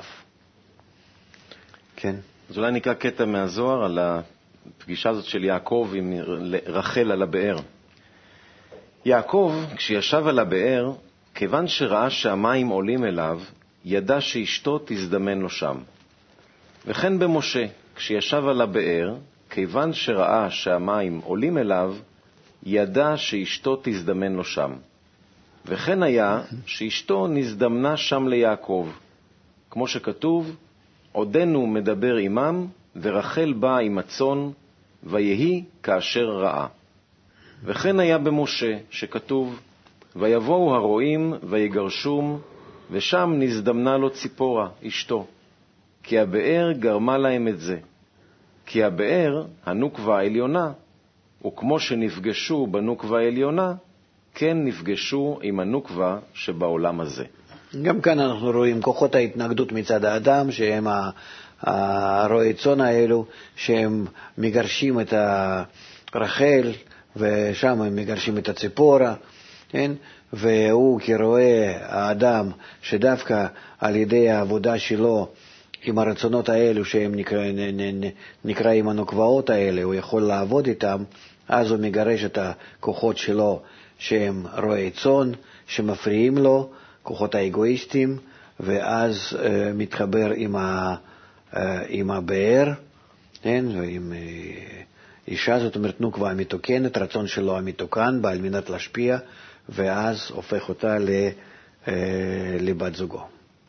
כן. אז אולי נקרא קטע מהזוהר על הפגישה הזאת של יעקב עם רחל על הבאר. יעקב, כשישב על הבאר, כיוון שראה שהמים עולים אליו, ידע שאשתו תזדמן לו שם. וכן במשה, כשישב על הבאר, כיוון שראה שהמים עולים אליו, ידע שאשתו תזדמן לו שם. וכן היה שאשתו נזדמנה שם ליעקב, כמו שכתוב, עודנו מדבר עמם, ורחל באה עם הצאן, ויהי כאשר ראה. וכן היה במשה, שכתוב, ויבואו הרועים ויגרשום, ושם נזדמנה לו ציפורה, אשתו, כי הבאר גרמה להם את זה. כי הבאר, הנוקבה העליונה, וכמו שנפגשו בנוקבה העליונה, כן נפגשו עם הנוקבה שבעולם הזה. גם כאן אנחנו רואים כוחות ההתנגדות מצד האדם, שהם הרועי צאן האלו, שהם מגרשים את הרחל, ושם הם מגרשים את הציפורה, כן? והוא כרואה האדם שדווקא על ידי העבודה שלו עם הרצונות האלו שהם נקרא, נקראים הנוקבאות האלה, הוא יכול לעבוד איתם, אז הוא מגרש את הכוחות שלו שהם רועי צאן, שמפריעים לו, כוחות האגואיסטים, ואז uh, מתחבר עם, ה, uh, עם הבאר, כן? ועם uh, אישה, זאת אומרת נוקבה המתוקנת, רצון שלו המתוקן, בעל מנת להשפיע, ואז הופך אותה ל, uh, לבת זוגו.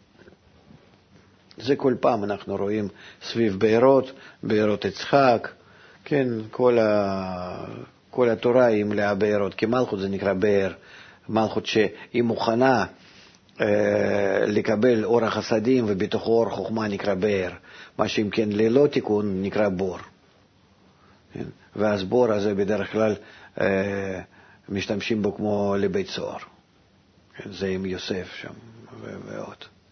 זה כל פעם אנחנו רואים סביב בארות, בארות יצחק, כן, כל, ה, כל התורה היא מלאה בארות, כי מלכות זה נקרא באר, מלכות שהיא מוכנה אה, לקבל אור החסדים, ובתוכו אור חוכמה נקרא באר, מה שאם כן ללא תיקון נקרא בור. כן? ואז בור הזה בדרך כלל אה, משתמשים בו כמו לבית סוהר. כן? זה עם יוסף שם ועוד.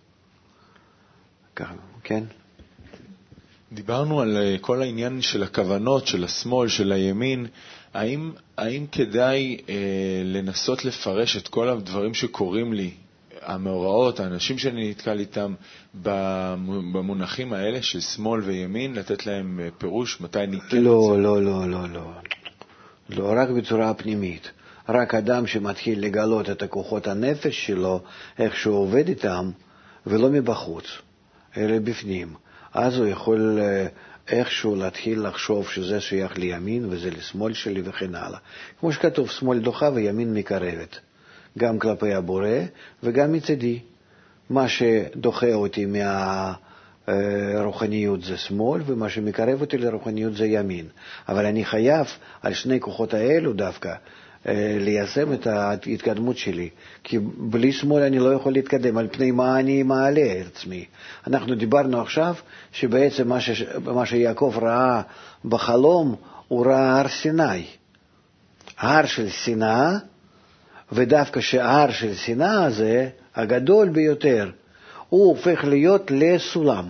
כן? דיברנו על כל העניין של הכוונות, של השמאל, של הימין. האם, האם כדאי אה, לנסות לפרש את כל הדברים שקורים לי, המאורעות, האנשים שאני נתקל איתם, במונחים האלה של שמאל וימין, לתת להם פירוש מתי נתקל? לא, לא, לא, לא, לא. לא, רק בצורה פנימית. רק אדם שמתחיל לגלות את הכוחות הנפש שלו, איך שהוא עובד איתם, ולא מבחוץ, אלא בפנים. אז הוא יכול איכשהו להתחיל לחשוב שזה שייך לימין וזה לשמאל שלי וכן הלאה. כמו שכתוב, שמאל דוחה וימין מקרבת. גם כלפי הבורא וגם מצדי. מה שדוחה אותי מהרוחניות זה שמאל, ומה שמקרב אותי לרוחניות זה ימין. אבל אני חייב על שני כוחות האלו דווקא ליישם את ההתקדמות שלי, כי בלי שמאל אני לא יכול להתקדם, על פני מה אני מעלה את עצמי. אנחנו דיברנו עכשיו שבעצם מה, ש... מה שיעקב ראה בחלום, הוא ראה הר סיני. הר של שנאה, ודווקא שההר של שנאה הזה, הגדול ביותר, הוא הופך להיות לסולם.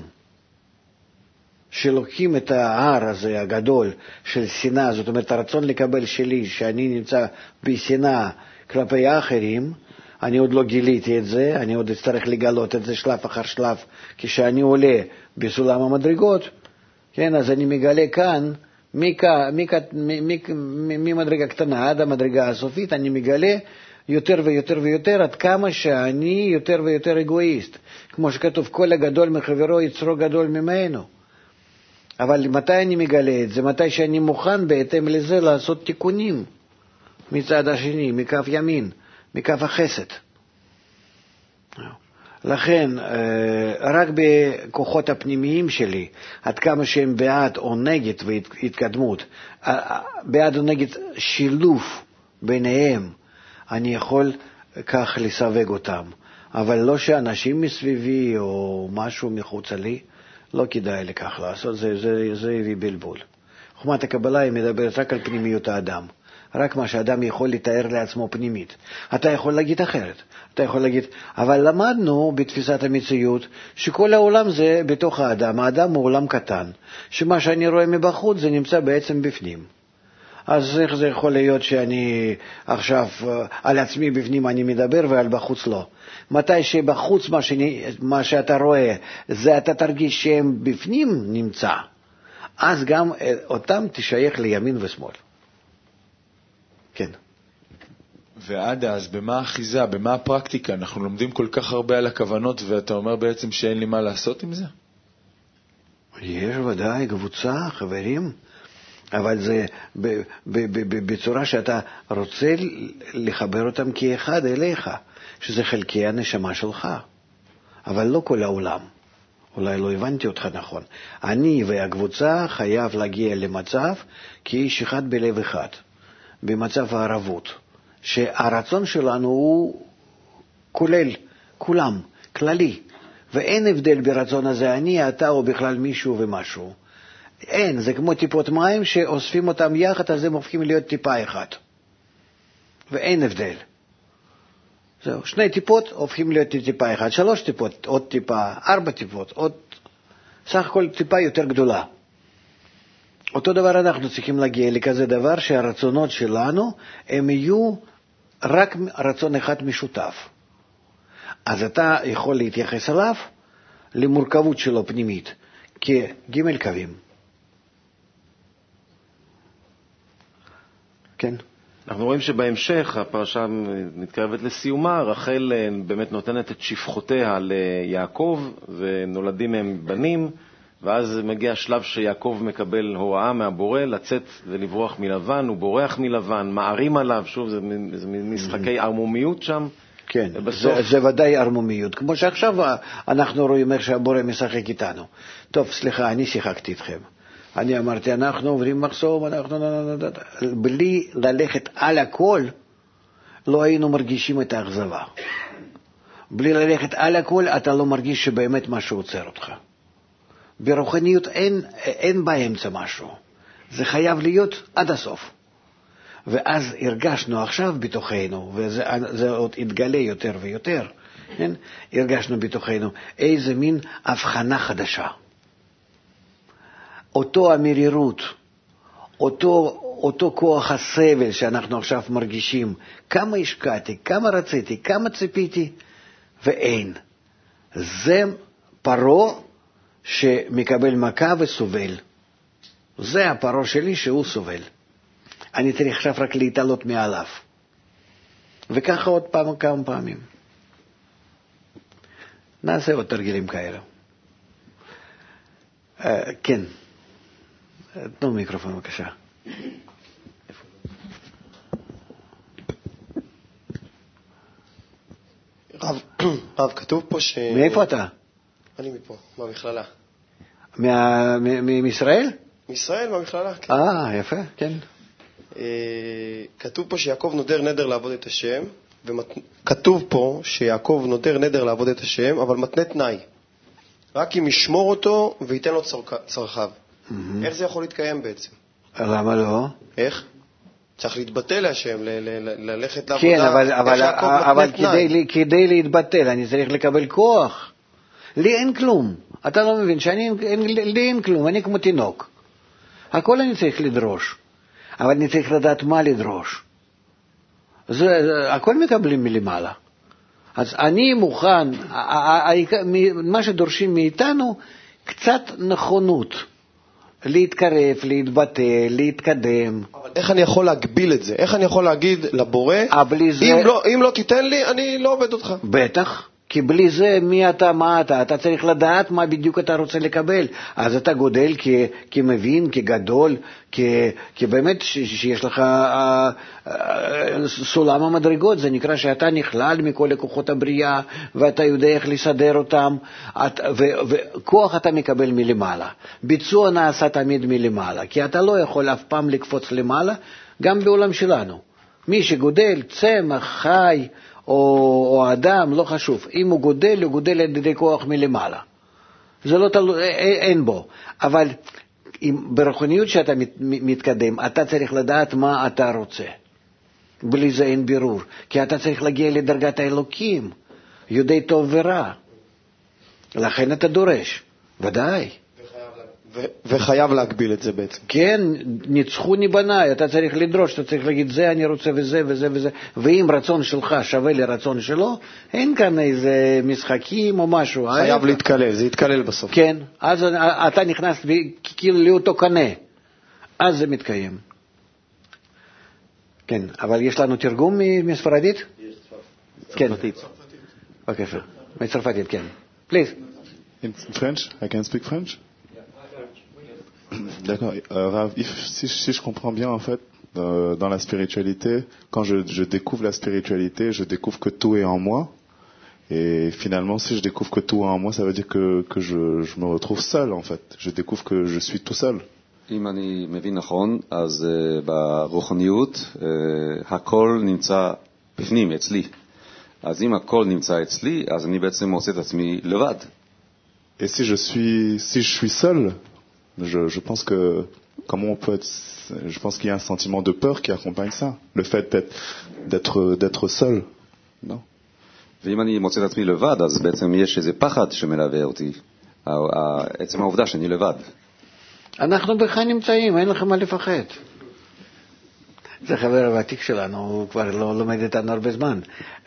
שלוקחים את ההר הזה הגדול של שנאה, זאת אומרת הרצון לקבל שלי, שאני נמצא בשנאה כלפי האחרים, אני עוד לא גיליתי את זה, אני עוד אצטרך לגלות את זה שלב אחר שלב, כשאני עולה בסולם המדרגות, כן, אז אני מגלה כאן, ממדרגה קטנה עד המדרגה הסופית, אני מגלה יותר ויותר ויותר, עד כמה שאני יותר ויותר אגואיסט. כמו שכתוב, כל הגדול מחברו יצרו גדול ממנו. אבל מתי אני מגלה את זה? מתי שאני מוכן בהתאם לזה לעשות תיקונים מצד השני, מכף ימין, מכף החסד. לכן, רק בכוחות הפנימיים שלי, עד כמה שהם בעד או נגד והתקדמות, בעד או נגד שילוב ביניהם, אני יכול כך לסווג אותם. אבל לא שאנשים מסביבי או משהו מחוץ לי, לא כדאי לכך לעשות, זה, זה, זה הביא בלבול. חוכמת הקבלה היא מדברת רק על פנימיות האדם, רק מה שאדם יכול לתאר לעצמו פנימית. אתה יכול להגיד אחרת, אתה יכול להגיד, אבל למדנו בתפיסת המציאות שכל העולם זה בתוך האדם, האדם הוא עולם קטן, שמה שאני רואה מבחוץ זה נמצא בעצם בפנים. אז איך זה יכול להיות שאני עכשיו על עצמי בפנים אני מדבר ועל בחוץ לא? מתי שבחוץ מה, שאני, מה שאתה רואה זה אתה תרגיש שהם בפנים נמצא, אז גם אותם תשייך לימין ושמאל. כן. ועד אז, במה האחיזה, במה הפרקטיקה? אנחנו לומדים כל כך הרבה על הכוונות, ואתה אומר בעצם שאין לי מה לעשות עם זה? יש ודאי קבוצה, חברים, אבל זה ב, ב, ב, ב, בצורה שאתה רוצה לחבר אותם כאחד אליך, שזה חלקי הנשמה שלך, אבל לא כל העולם. אולי לא הבנתי אותך נכון. אני והקבוצה חייב להגיע למצב כאיש אחד בלב אחד, במצב הערבות, שהרצון שלנו הוא כולל, כולם, כללי, ואין הבדל ברצון הזה, אני, אתה או בכלל מישהו ומשהו. אין, זה כמו טיפות מים שאוספים אותם יחד, אז הם הופכים להיות טיפה אחת. ואין הבדל. זהו, שני טיפות הופכים להיות טיפה אחת, שלוש טיפות, עוד טיפה, ארבע טיפות, עוד, סך הכל טיפה יותר גדולה. אותו דבר אנחנו צריכים להגיע לכזה דבר שהרצונות שלנו הם יהיו רק רצון אחד משותף. אז אתה יכול להתייחס אליו למורכבות שלו פנימית כג' קווים. כן. אנחנו רואים שבהמשך הפרשה מתקרבת לסיומה, רחל באמת נותנת את שפחותיה ליעקב ונולדים מהם בנים, ואז מגיע שלב שיעקב מקבל הוראה מהבורא לצאת ולברוח מלבן, הוא בורח מלבן, מערים עליו, שוב זה, זה משחקי ערמומיות שם. כן, זה, זה ודאי ערמומיות, כמו שעכשיו אנחנו רואים איך שהבורא משחק איתנו. טוב, סליחה, אני שיחקתי איתכם. אני אמרתי, אנחנו עוברים מחסום, אנחנו... בלי ללכת על הכל, לא היינו מרגישים את האכזבה. בלי ללכת על הכל, אתה לא מרגיש שבאמת משהו עוצר אותך. ברוחניות אין, אין באמצע משהו. זה חייב להיות עד הסוף. ואז הרגשנו עכשיו בתוכנו, וזה זה עוד התגלה יותר ויותר, כן? הרגשנו בתוכנו איזה מין הבחנה חדשה. אותו המרירות, אותו, אותו כוח הסבל שאנחנו עכשיו מרגישים, כמה השקעתי, כמה רציתי, כמה ציפיתי, ואין. זה פרעה שמקבל מכה וסובל. זה הפרעה שלי שהוא סובל. אני צריך עכשיו רק להתעלות מעליו. וככה עוד פעם כמה פעמים. נעשה עוד תרגילים כאלה. Uh, כן. תנו מיקרופון בבקשה. רב, רב, כתוב פה ש... מאיפה אתה? אני מפה, מהמכללה. מה, מ- מישראל? מישראל, מהמכללה, כן. אה, יפה, כן. כתוב פה שיעקב נודר נדר לעבוד את השם, וכתוב פה שיעקב נודר נדר לעבוד את השם, אבל מתנה תנאי. רק אם ישמור אותו וייתן לו צרכיו. איך זה יכול להתקיים בעצם? למה לא? איך? צריך להתבטל להשם, ללכת לעבודה. כן, אבל, אבל, אבל כדי, כדי להתבטל אני צריך לקבל כוח. לי אין כלום. אתה לא מבין שאני, אין, לי אין כלום, אני כמו תינוק. הכל אני צריך לדרוש. אבל אני צריך לדעת מה לדרוש. זה, הכל מקבלים מלמעלה. אז אני מוכן, מה שדורשים מאיתנו, קצת נכונות. להתקרב, להתבטא, להתקדם. אבל איך אני יכול להגביל את זה? איך אני יכול להגיד לבורא, זה... אם, לא, אם לא תיתן לי, אני לא עובד אותך? בטח. כי בלי זה, מי אתה, מה אתה? אתה צריך לדעת מה בדיוק אתה רוצה לקבל. אז אתה גודל כ, כמבין, כגדול, כ, כבאמת ש, שיש לך אה, אה, סולם המדרגות. זה נקרא שאתה נכלל מכל לקוחות הבריאה, ואתה יודע איך לסדר אותם, את, ו, וכוח אתה מקבל מלמעלה. ביצוע נעשה תמיד מלמעלה, כי אתה לא יכול אף פעם לקפוץ למעלה, גם בעולם שלנו. מי שגודל, צמח, חי, או, או אדם, לא חשוב. אם הוא גודל, הוא גודל על ידי כוח מלמעלה. זה לא תלו, אין בו. אבל אם, ברוחניות שאתה מת, מתקדם, אתה צריך לדעת מה אתה רוצה. בלי זה אין בירור. כי אתה צריך להגיע לדרגת האלוקים, יודעי טוב ורע. לכן אתה דורש. ודאי. ו- וחייב להגביל את זה בעצם. כן, ניצחוני בניי, אתה צריך לדרוש, אתה צריך להגיד, זה אני רוצה וזה וזה וזה, ואם רצון שלך שווה לרצון שלו, אין כאן איזה משחקים או משהו. חייב להתקלל, זה יתקלל בסוף. כן, אז אתה נכנס כאילו לאותו קנה, אז זה מתקיים. כן, אבל יש לנו תרגום מספרדית? יש צרפתית. אוקיי, מצרפתית, כן. Please. In French? I can speak French? D'accord. Euh, si, si je comprends bien, en fait, euh, dans la spiritualité, quand je, je découvre la spiritualité, je découvre que tout est en moi. Et finalement, si je découvre que tout est en moi, ça veut dire que, que je, je me retrouve seul, en fait. Je découvre que je suis tout seul. אם אני מבין נכון, אז uh, ברוחניות, uh, הכל נמצא בפנים, אצלי. אז אם הכל נמצא אצלי, אז אני בעצם מוצא את עצמי לבד. Et si je suis, si je suis seul, Je, je pense que comment on peut être, je pense qu'il y a un sentiment de peur qui accompagne ça, le fait d'être, d'être, d'être seul, non? ואם אני מוצא את עצמי לבד, אז בעצם יש איזה פחד שמלווה אותי, עצם העובדה שאני לבד. אנחנו בך נמצאים, אין לכם מה לפחד. זה חבר הוותיק שלנו, הוא כבר לא לומד איתנו הרבה זמן.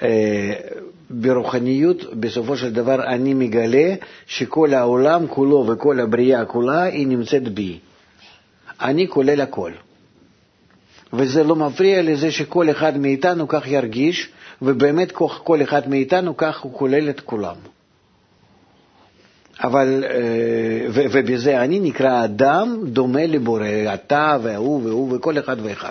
ברוחניות, בסופו של דבר, אני מגלה שכל העולם כולו וכל הבריאה כולה היא נמצאת בי. אני כולל הכל. וזה לא מפריע לזה שכל אחד מאיתנו כך ירגיש, ובאמת כל אחד מאיתנו כך הוא כולל את כולם. אבל, ו- ובזה אני נקרא אדם דומה לבורא, אתה והוא והוא וכל אחד ואחד.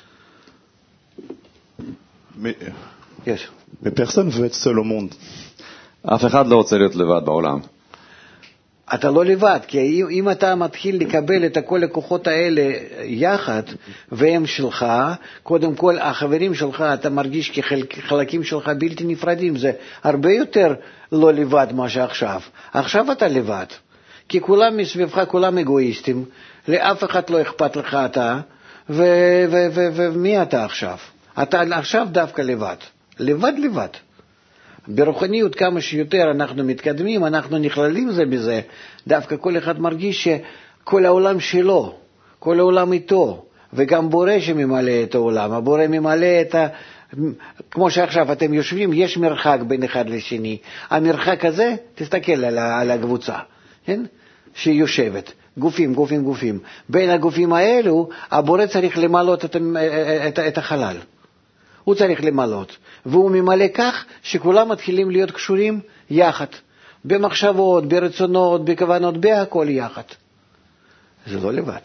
Mais, yes. mais personne veut être seul au monde. אף אחד לא רוצה להיות לבד בעולם. אתה לא לבד, כי אם, אם אתה מתחיל לקבל את כל הכוחות האלה יחד, והם שלך, קודם כל החברים שלך, אתה מרגיש כחלקים שלך בלתי נפרדים, זה הרבה יותר לא לבד מה שעכשיו. עכשיו אתה לבד, כי כולם מסביבך, כולם אגואיסטים, לאף אחד לא אכפת לך אתה, ומי אתה עכשיו? אתה עכשיו דווקא לבד, לבד לבד. ברוחניות כמה שיותר אנחנו מתקדמים, אנחנו נכללים זה בזה, דווקא כל אחד מרגיש שכל העולם שלו, כל העולם איתו, וגם בורא שממלא את העולם, הבורא ממלא את ה... כמו שעכשיו אתם יושבים, יש מרחק בין אחד לשני, המרחק הזה, תסתכל על, על הקבוצה, כן? שהיא יושבת, גופים, גופים, גופים, בין הגופים האלו, הבורא צריך למלות את, את, את החלל. הוא צריך למלות, והוא ממלא כך שכולם מתחילים להיות קשורים יחד, במחשבות, ברצונות, בכוונות, בהכל יחד. זה לא לבד.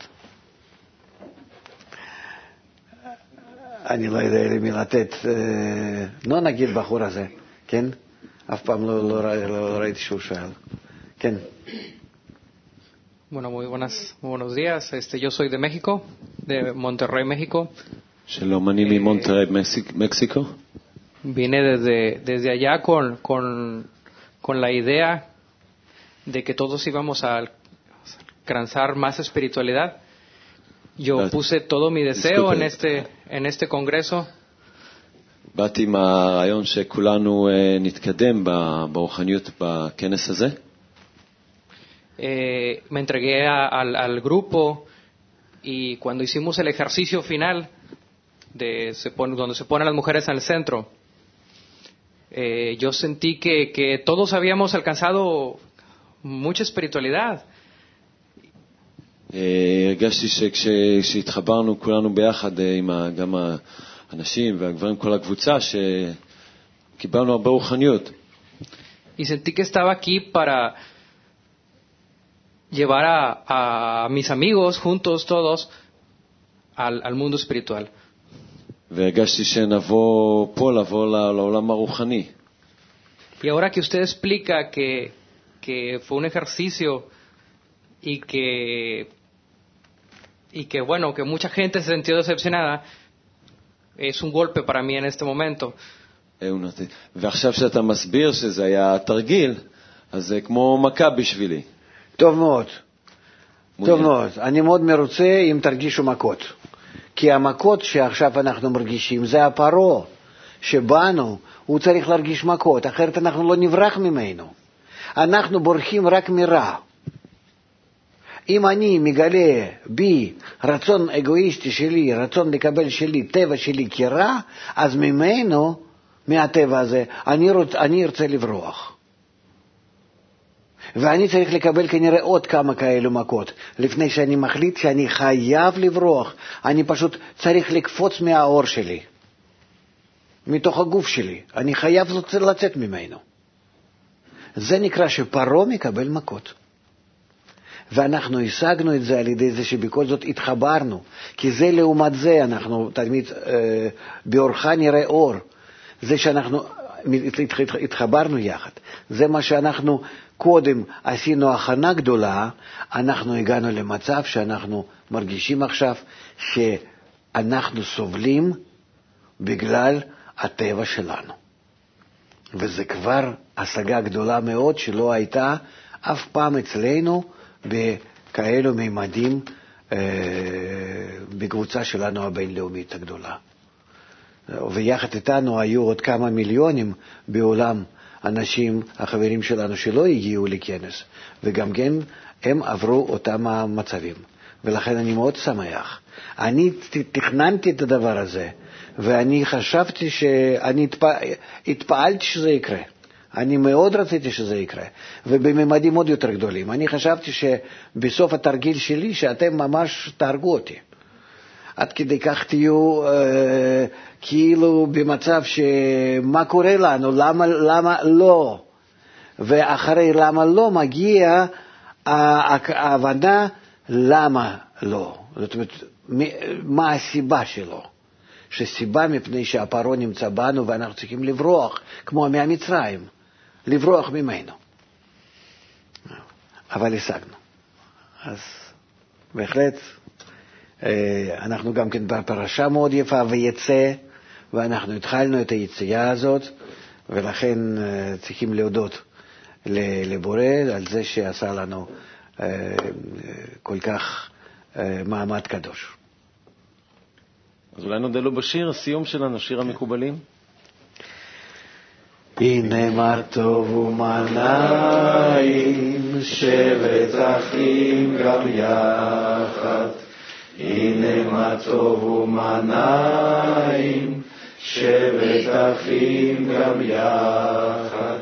אני לא יודע למי לתת, לא נגיד בחור הזה, כן? אף פעם לא, לא, לא ראיתי שהוא שואל. כן. Bueno, muy buenas, muy buenos días. Este, yo soy de México, de Monterrey, México. שלום, אני ממונטרי, מקסיקו. Vine desde, desde allá con, con, con la idea de que todos íbamos a alcanzar más espiritualidad. Yo puse todo mi deseo en este, en este congreso. באתי עם הרעיון שכולנו נתקדם ברוחניות בכנס הזה. Eh, me entregué a, al, al grupo y cuando hicimos el ejercicio final de se pone, donde se ponen las mujeres en el centro, eh, yo sentí que, que todos habíamos alcanzado mucha espiritualidad. הרגשתי שכשהתחברנו כולנו ביחד עם גם האנשים והגברים, כל הקבוצה, שקיבלנו הרבה רוחניות. Y sentí que estaba aquí para llevar a, a mis amigos juntos todos al, al mundo espiritual. והרגשתי שנבוא פה, לבוא לעולם הרוחני. Y ahora que usted explica que, que fue un ejercicio y que, y que bueno, que mucha gente se sintió decepcionada, es un golpe para mí en este momento. ועכשיו שאתה מסביר שזה היה תרגיל, אז זה כמו מכה בשבילי. טוב מאוד, טוב מאוד. אני מאוד מרוצה אם תרגישו מכות. כי המכות שעכשיו אנחנו מרגישים זה הפרו שבנו, הוא צריך להרגיש מכות, אחרת אנחנו לא נברח ממנו. אנחנו בורחים רק מרע. אם אני מגלה בי רצון אגואיסטי שלי, רצון לקבל שלי, טבע שלי כרע, אז ממנו, מהטבע הזה, אני, רוצ, אני ארצה לברוח. ואני צריך לקבל כנראה עוד כמה כאלו מכות, לפני שאני מחליט שאני חייב לברוח. אני פשוט צריך לקפוץ מהאור שלי, מתוך הגוף שלי. אני חייב לצאת ממנו. זה נקרא שפרו מקבל מכות. ואנחנו השגנו את זה על ידי זה שבכל זאת התחברנו, כי זה לעומת זה אנחנו תמיד אה, באורך נראה אור. זה שאנחנו התחברנו יחד, זה מה שאנחנו קודם עשינו הכנה גדולה, אנחנו הגענו למצב שאנחנו מרגישים עכשיו שאנחנו סובלים בגלל הטבע שלנו. וזה כבר השגה גדולה מאוד שלא הייתה אף פעם אצלנו כאלו מימדים אה, בקבוצה שלנו הבינלאומית הגדולה. ויחד איתנו היו עוד כמה מיליונים בעולם אנשים, החברים שלנו שלא הגיעו לכנס, וגם כן הם עברו אותם המצבים. ולכן אני מאוד שמח. אני תכננתי את הדבר הזה, ואני חשבתי שאני התפעלתי שזה יקרה. אני מאוד רציתי שזה יקרה, ובממדים עוד יותר גדולים. אני חשבתי שבסוף התרגיל שלי, שאתם ממש תהרגו אותי. עד כדי כך תהיו אה, כאילו במצב שמה קורה לנו, למה, למה לא? ואחרי למה לא מגיע ההבנה למה לא. זאת אומרת, מה הסיבה שלו? שסיבה מפני שהפרעה נמצא בנו ואנחנו צריכים לברוח, כמו מהמצרים, לברוח ממנו. אבל השגנו. אז בהחלט, אנחנו גם כן בפרשה מאוד יפה ויצא, ואנחנו התחלנו את היציאה הזאת, ולכן צריכים להודות לבורא על זה שעשה לנו כל כך מעמד קדוש. אז אולי נודה לו בשיר, הסיום שלנו, שיר המקובלים. הנה מה טוב ומה נעים, שבת אחים גם יחד. הנה מה טוב ומה נעים, שבת אחים גם יחד.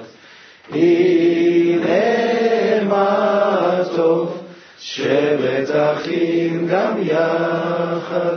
הנה מה טוב, שבת אחים גם יחד.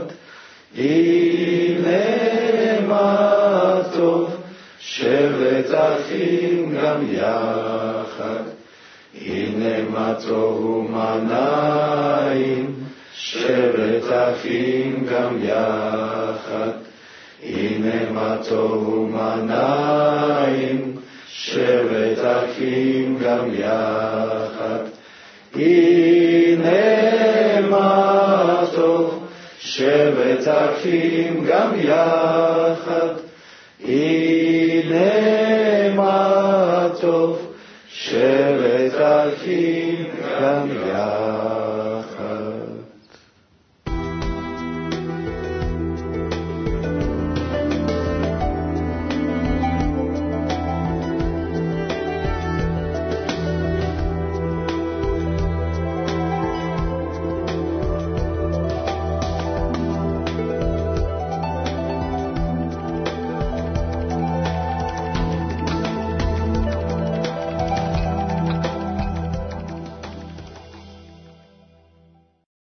הנה מה טוב, שבת אחים גם יחד. הנה מה טוב ומה נעים, שבת אחים גם יחד. הנה מה טוב ומה נעים, שבת אחים גם יחד. הנה מה טוב, שבת אחים גם יחד. הנה מה טוב, שבת אחים גם יחד.